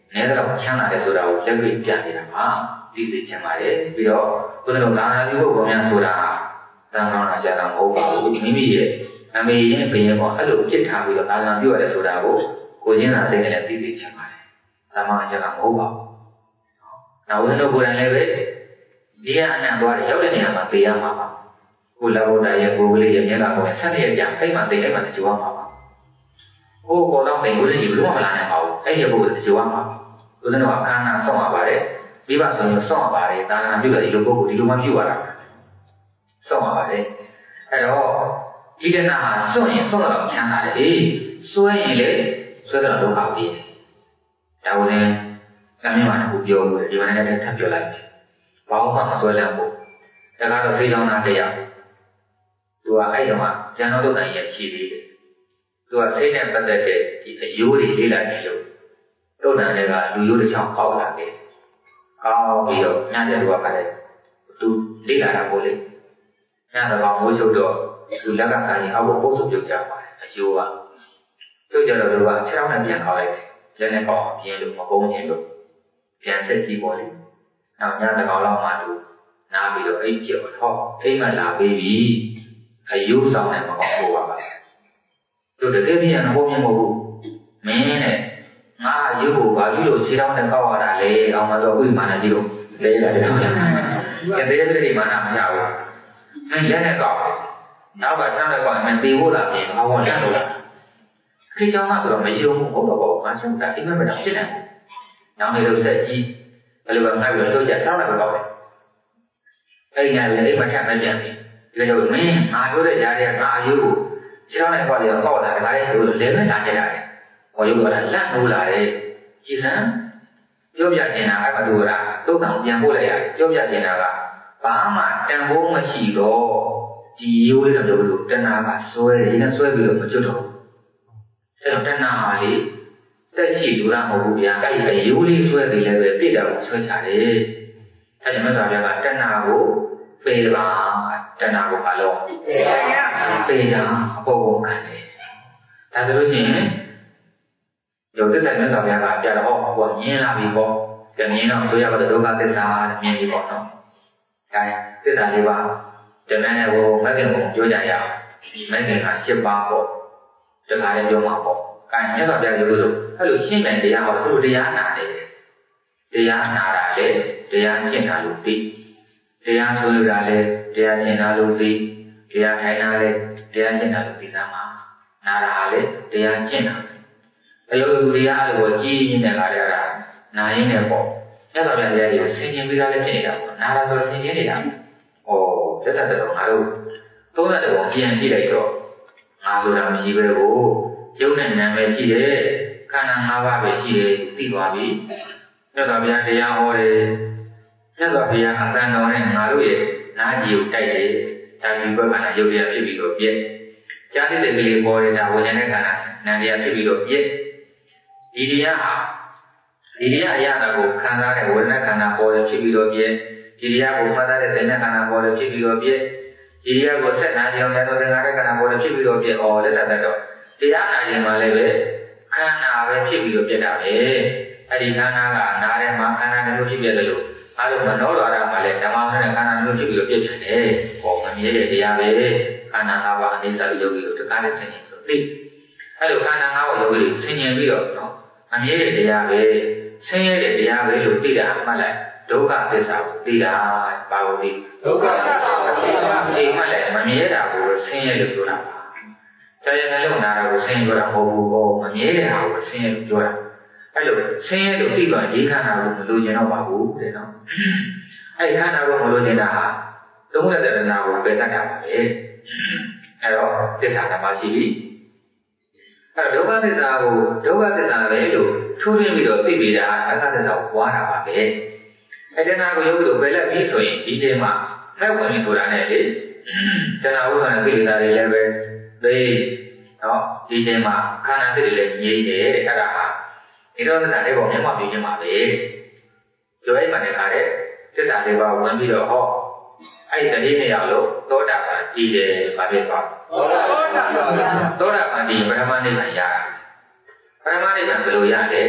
[SPEAKER 1] နေတော့ချမ်းသာတယ်ဆိုတာကိုလက်တွေ့ပြနေတာပါသိစေချင်ပါတယ်ပြီးတော့ဘုရားတော်သာနာပြုဖို့များဆိုတာတန်ခါးနာရှာတာမဟုတ်ပါဘူးမိမိရဲ့အမေရဲ့ဘုရင်ပေါ်အဲ့လိုပြစ်ထားပြီးတော့သာနာပြုရတယ်ဆိုတာကိုချင်းသာသိနေတယ်သိစေချင်ပါတယ်သာမန်ရှာတာမဟုတ်ပါဘူးနောက်ဘုရားတော်ကိုယ်တိုင်လည်းပဲဒီကအနံ့သွားတယ်ရောက်တဲ့နေရာမှာသိရမှာပါကိုလာဘုရားရဲ့ကိုယ်ကလေးရဲ့မျက်နှာကိုဆက်နေရကြအဲ့မှာသိအဲ့မှာကြိုးရမှာပါဟိုပေါ်တော့ဘယ်လိုလဲဘယ်လိုမှမလာနိုင်ပါဘူးအဲ့ဒီဘုရားကြိုးရမှာပါဘုရားတော်အခမ်းအနားဆောင်းရပါတယ်မိဘဆိုရင်ဆောင်းရပါတယ်သာနာပြုတယ်ဒီလိုပုဂ္ဂိုလ်ဒီလိုမှပြုရတာဆောင်းရပါတယ်အဲ့တော့ဒီတဏှာဟာစွန့်ရင်စွန့်တော့ချမ်းသာတယ်လေစွဲရင်လေစွဲတော့ဒုက္ခပြီးတယ်ဒါကိုလည်းစံမြင့်မှာတစ်ခုပြောလို့ဒီမှာလည်းထပ်ပြောလိုက်ဘာမှမစွဲလမ်းဘူးဒါကတော့စေချောင်းသားတရားသူကအဲ့တော့မှကျန်တော်တို့တိုင်းရဲ့ရှိသေးတယ်သူကစိတ်နဲ့ပတ်သက်တဲ့ဒီအယိုးတွေလေးလာနေလို့တုတ်တန်တွေကလူယိုးတစ်ချောင်းပေါက်လာတယ်ကောင်းပြီးတော့ညတဲ့သူကခါတယ်သူလေးလာတာပေါ့လေညတော့မိုးချုပ်တော့သူလက်ကခိုင်းအောက်ကိုပုတ်ဆုပ်ပြုတ်ကြပါတယ်အယိုးကပြုတ်ကြတော့သူကခြေထောက်နဲ့ပြန်ခေါက်လိုက်တယ်လက်နဲ့ပေါက်ပြင်းလို့မကုန်းခြင်းလို့ပြန်ဆက်ကြည့်ပေါ့လေနောက်ညတစ်ကောင်လောက်မှသူနားပြီးတော့အိပ်ပြော့ဟောအိမ်မလာပြီးပြီအယိုးဆောင်နဲ့မကောင်းဘူးပါသူတကယ်ပြန်ဟောမြင်မဟုတ်ဘူးမင်းနဲ့ငါအယိုးကိုဘာလို့ခြေထောက်နဲ့ကောက်ရတာလဲအောင်မတော်ဘူးမာနကြီးလို့လဲရတယ်ကဲတဲ့မာနမရဘူးမင်းလက်နဲ့ကောက်နောက်ကခြေထောက်နဲ့ကောက်ရင်တေဖို့လာပြင်ဘာလို့လက်လို့လဲခေချောင်းကဆိုတော့မယုံဘူးဟုတ်တော့ပေါ့ငါချက်တာအိမ်မက်မတော့ဖြစ်နေဘူးနောက်နေလို့ဆက်ကြီးဘယ်လိုပဲငါပြောတော့ကြခြေထောက်နဲ့ကောက်တယ်အဲ့ညာလည်းအိမ်မထမပြန်ဘူးဒီလိုမင်းငါပြောတဲ့ຢာတွေကငါအယိုးကိုခြေထောက်နဲ့ကောက်တယ်ကောက်လာတခါလေးလို့လဲမဲ့လာကြရတယ်ဟောရုပ်ကလည်းလက်နိုးလာတယ်ကြည်စမ်းပြောပြနေတာအဲ့မတူတာတုတ်တောင်ပြန်ပို့လိုက်ရတယ်ပြောပြနေတာကဘာမှတန်ဖိုးမရှိတော့ဒီရိုးလေးတော့လို့တဏှာကဆွဲတယ်နဲ့ဆွဲပြီးတော့မကျွတ်တော့အဲ့တော့တဏှာဟာလေတက်ရှိလူရမဟုတ်ဘူးဗျာအဲ့ဒီအရိုးလေးဆွဲပြီးလည်းပဲသိတာကိုဆွဲချတယ်အဲ့ဒီမြတ်စွာဘုရားကတဏှာကိုပေပါတဏှာကိုဘာလို့ပေတာအပေါ်ပေါ်ခံတယ်ဒါဆိုလို့ရှိရင်有的在那上面啊，别的哦，我မြင်လာပြီပေါ့။မြင်တော့ဆိုရပါတယ်ဒုက္ခသစ္စာမြင်ပြီပေါ့နော်။အဲသစ္စာလေးပါတမန်နဲ့ဟိုမဂ္ဂင်ကိုပြောကြရအောင်။မဂ္ဂင်က7ပါးပေါ့။တခါလေးပြောမှာပေါ့။အဲမြတ်စွာဘုရားပြောလို့အဲ့လိုရှင်းတဲ့တရားဟောသူတို့တရားနာတယ်။တရားနာတာလေတရားရှင်းတာလို့သိ။တရားဆိုရတာလေတရားရှင်းတာလို့သိ။တရားထိုင်တာလေတရားရှင်းတာလို့သိသားမှာ။နာတာလေတရားရှင်းတာအယောလူတရားအဲ့လိုကြီးကြီးနဲ့လာရတာနာရင်းနဲ့ပေါ့မြတ်စွာဘုရားတရားတွေကိုဆင်ခြင်ပြီးသားလည်းဖြစ်နေတာပေါ့နာတာဆိုဆင်ခြင်နေတာဩသက်သက်တော့ငါတို့သုံးသက်တော့ပြန်ကြည့်လိုက်တော့ငါဆိုတာမရှိပဲကိုရုပ်နဲ့နာမည်ရှိတယ်ခန္ဓာ၅ပါးပဲရှိတယ်သိသွားပြီမြတ်စွာဘုရားတရားဟောတယ်မြတ်စွာဘုရားအတန်တော်နဲ့ငါတို့ရဲ့နာကြည်ကိုတိုက်တယ်ဒါဒီဘက်ကနာရုပ်တရားဖြစ်ပြီးတော့ပြည့်ဉာဏ်တဲ့ကလေးပေါ်နေတာဝိညာဉ်နဲ့ခန္ဓာနာတရားဖြစ်ပြီးတော့ပြည့်ဒီတရားအရာကိုခံစားတဲ့ဝေဒနာခန္ဓာပေါ်တယ်ဖြစ်ပြီးတော့ပြည့်ဒီတရားကိုမှတ်သားတဲ့သင်္ခါခန္ဓာပေါ်တယ်ဖြစ်ပြီးတော့ပြည့်ဒီတရားကိုဆက်နာကြအောင်လည်းသင်္ခါရခန္ဓာပေါ်တယ်ဖြစ်ပြီးတော့ပြည့်လက်ဆက်တတ်တော့တရားနာရင်မှလည်းပဲခန္ဓာပဲဖြစ်ပြီးတော့ပြည့်တာပဲအဲ့ဒီခန္ဓာကနားထဲမှာခန္ဓာမျိုးဖြစ်ပြတယ်လို့အဲ့လိုမနောဒွါရမှာလည်းဓမ္မနဲ့ခန္ဓာမျိုးဖြစ်ပြီးတော့ပြည့်တယ်ပေါ့မမြဲတဲ့တရားပဲခန္ဓာ၅ပါးအနိစ္စရုပ်ကြီးကိုတကားနဲ့ဆင်ခြင်ပြီးတော့သိအဲ့လိုခန္ဓာ၅ပါးရုပ်ကြီးဆင်ခြင်ပြီးတော့နော်အမြဲတဲ့တရားပဲဆင်းရဲတဲ့တရားပဲလို့သိတာမှတ်လိုက်ဒုက္ခသစ္စာကိုသိတာပါလို့သိဒုက္ခသစ္စာကိုသိတာဒီမှလည်းမမြဲတာကိုဆင်းရဲလို့ပြောတာပါတရားနဲ့လုံနာတာကိုဆင်းရဲပြောတာမဟုတ်ဘူးပေါ့မမြဲတဲ့ဟာကိုဆင်းရဲလို့ပြောတာအဲ့လိုဆင်းရဲလို့သိတော့ဒီခန္ဓာကိုမလိုချင်တော့ပါဘူးတဲ့နော်အဲ့ခန္ဓာကိုမလိုချင်တာဟာသုံးတဲ့တဏှာကိုပယ်တတ်တာပါပဲအဲ့တော့သစ္စာဓမ္မရှိပြီအဲ့ဒုက္ခသစ္စာကိုဒုက္ခသစ္စာပဲလို့ထိုးထွင်းပြီးတော့သိပြီးတာဒုက္ခသစ္စာကိုပွားတာပါပဲအဲ့တဏှာကိုရုပ်လို့ပယ်လိုက်ပြီးဆိုရင်ဒီချိန်မှာမဲ့ဝင်ပြီးဆိုတာနဲ့လေတဏှာဥဒ္ဒနာကိလေသာတွေလည်းပဲသိနော်ဒီချိန်မှာခန္ဓာသစ်တွေလည်းငြိမ့်တယ်တဲ့အဲ့ဒါဟာဒီတော့သစ္စာလေးပေါ်မျက်မှောက်ပြီးခြင်းပါပဲဆိုအဲ့မှာလည်းခါတဲ့သစ္စာလေးပါဝင်ပြီးတော့ဟောအဲ့ဒီတတိနေရာလို့သောတာပန်တည်တယ်ဗာဖြစ်သွားသောတာပန်တည်ပရမနိဗ္ဗာန်ရပရမနိဗ္ဗာန်ဘယ်လိုရလဲ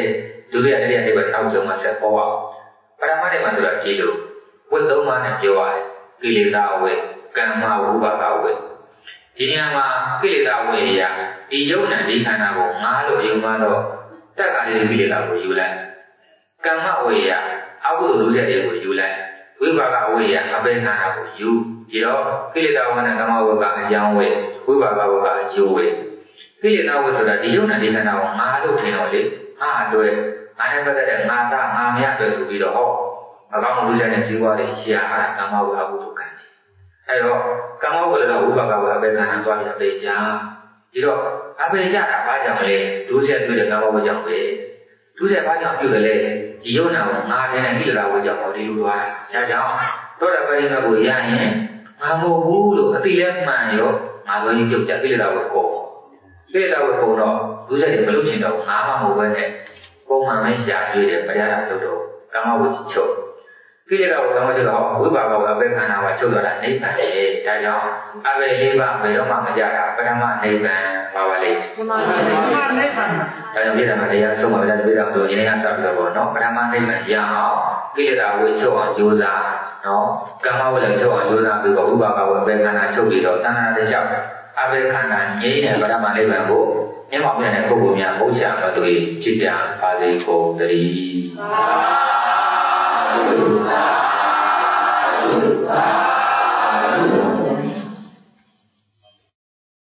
[SPEAKER 1] ဒုတိယတတိယနိဗ္ဗာန်နောက်ဆုံးမှဆက်ပေါ်အောင်ပရမတ်မှာဆိုတာကြည့်လို့ဝိသုံးပါးနဲ့ပြောရတယ်ကိလေသာဝေကမ္မဝိပါကဝေဒီနေရာမှာကိလေသာဝေရဒီယုံနဲ့ဒီခန္ဓာကိုငါလို့ယူမှတော့တက်ကလေးကိလေသာကိုယူလိုက်ကမ္မဝေရအကုသိုလ်လုပ်တဲ့တွေကိုယူလိုက်ဝိပါကဝေရအပေခန္ဓာကိုယူဒီတော့ကိလေသာဝေနဲ့ကမ္မဝေကအကြောင်းဝေဝိပါကဝေကအကျိုးဝေကိလေသာဝေဆိုတာဒီယုံနဲ့ဒီခန္ဓာကိုငါလို့ထင်တော့လေဟာအတွက်ငါနဲ့ပတ်သက်တဲ့ငါသားငါမြတ်အတွက်ဆိုပြီးတော့ဟောအကောင်းမှုလုပ်တဲ့ဇီဝတွေရှားတာကမ္မဝေအကုသိုလ်ကံအဲ့တော့ကမ္မဝေလည်းဝိပါကဝေအပေခန္ဓာသွားပြီးအပေကြဒီတော့အပေကြတာဘာကြောင့်လဲဒုစရိုက်တွေ့တဲ့ကမ္မဝေကြောင့်ပဲဒုစရိုက်ဘာကြောင့်ပြုတယ်လဲဒီယုံနာကိုငါတဲ့ကိလေသာဝေကြောင့်ဟောဒီလိုသွားတာဒါကြောင့်သောတာပတိမေကိုရရင်ငါမဟုတ်ဘူးလို့အတိလည်းမှန်ရောငါဆိုရင်ပြုတ်ကြကိလေသာဝေကိုကိလေသာဝေကိုတော့ဒုစရိုက်မလုပ်ချင်တော့ငါမှမဟုတ်ပဲနဲ့ပုံမှန်ပဲရှားတွေ့တယ်မရတာလို့တော့ကမ္မဝေချုပ်ကိလေသာဝေကမ္မချုပ်တော့ဝိပါကဝေအပေခန္ဓာဝေချုပ်တော့တာနိဗ္ဗာန်ပဲဒါကြောင့်အပေလေးပါဘယ်တော့မှမကြတာပထမနိဗ္ဗာန်ပါပါလေပထမနိဗ္ဗာန်ဒါကြောင့်ပြည်တော်တရားဆုံးပါပဲပြည်တော်တို့ဒီနေ့ကစပြီးတော့ပေါ့နော်ပထမနိဗ္ဗာန်ရအောင်ကိလေသာဝေချုပ်အောင်ကြိုးစားနော်ကမ္မဝေလည်းချုပ်အောင်ကြိုးစားပြီးတော့ဝိပါကဝေအပေခန္ဓာချုပ်ပြီးတော့သံဃာတွေလျှောက်အပေခန္ဓာငြိမ်းတဲ့ပထမနိဗ္ဗာန်ကိုမြတ်မောင်မြတ်တဲ့ပုဂ္ဂိုလ်များဘုရားတော်တို့ဖြစ်ကြပါစေကုန်သတည်း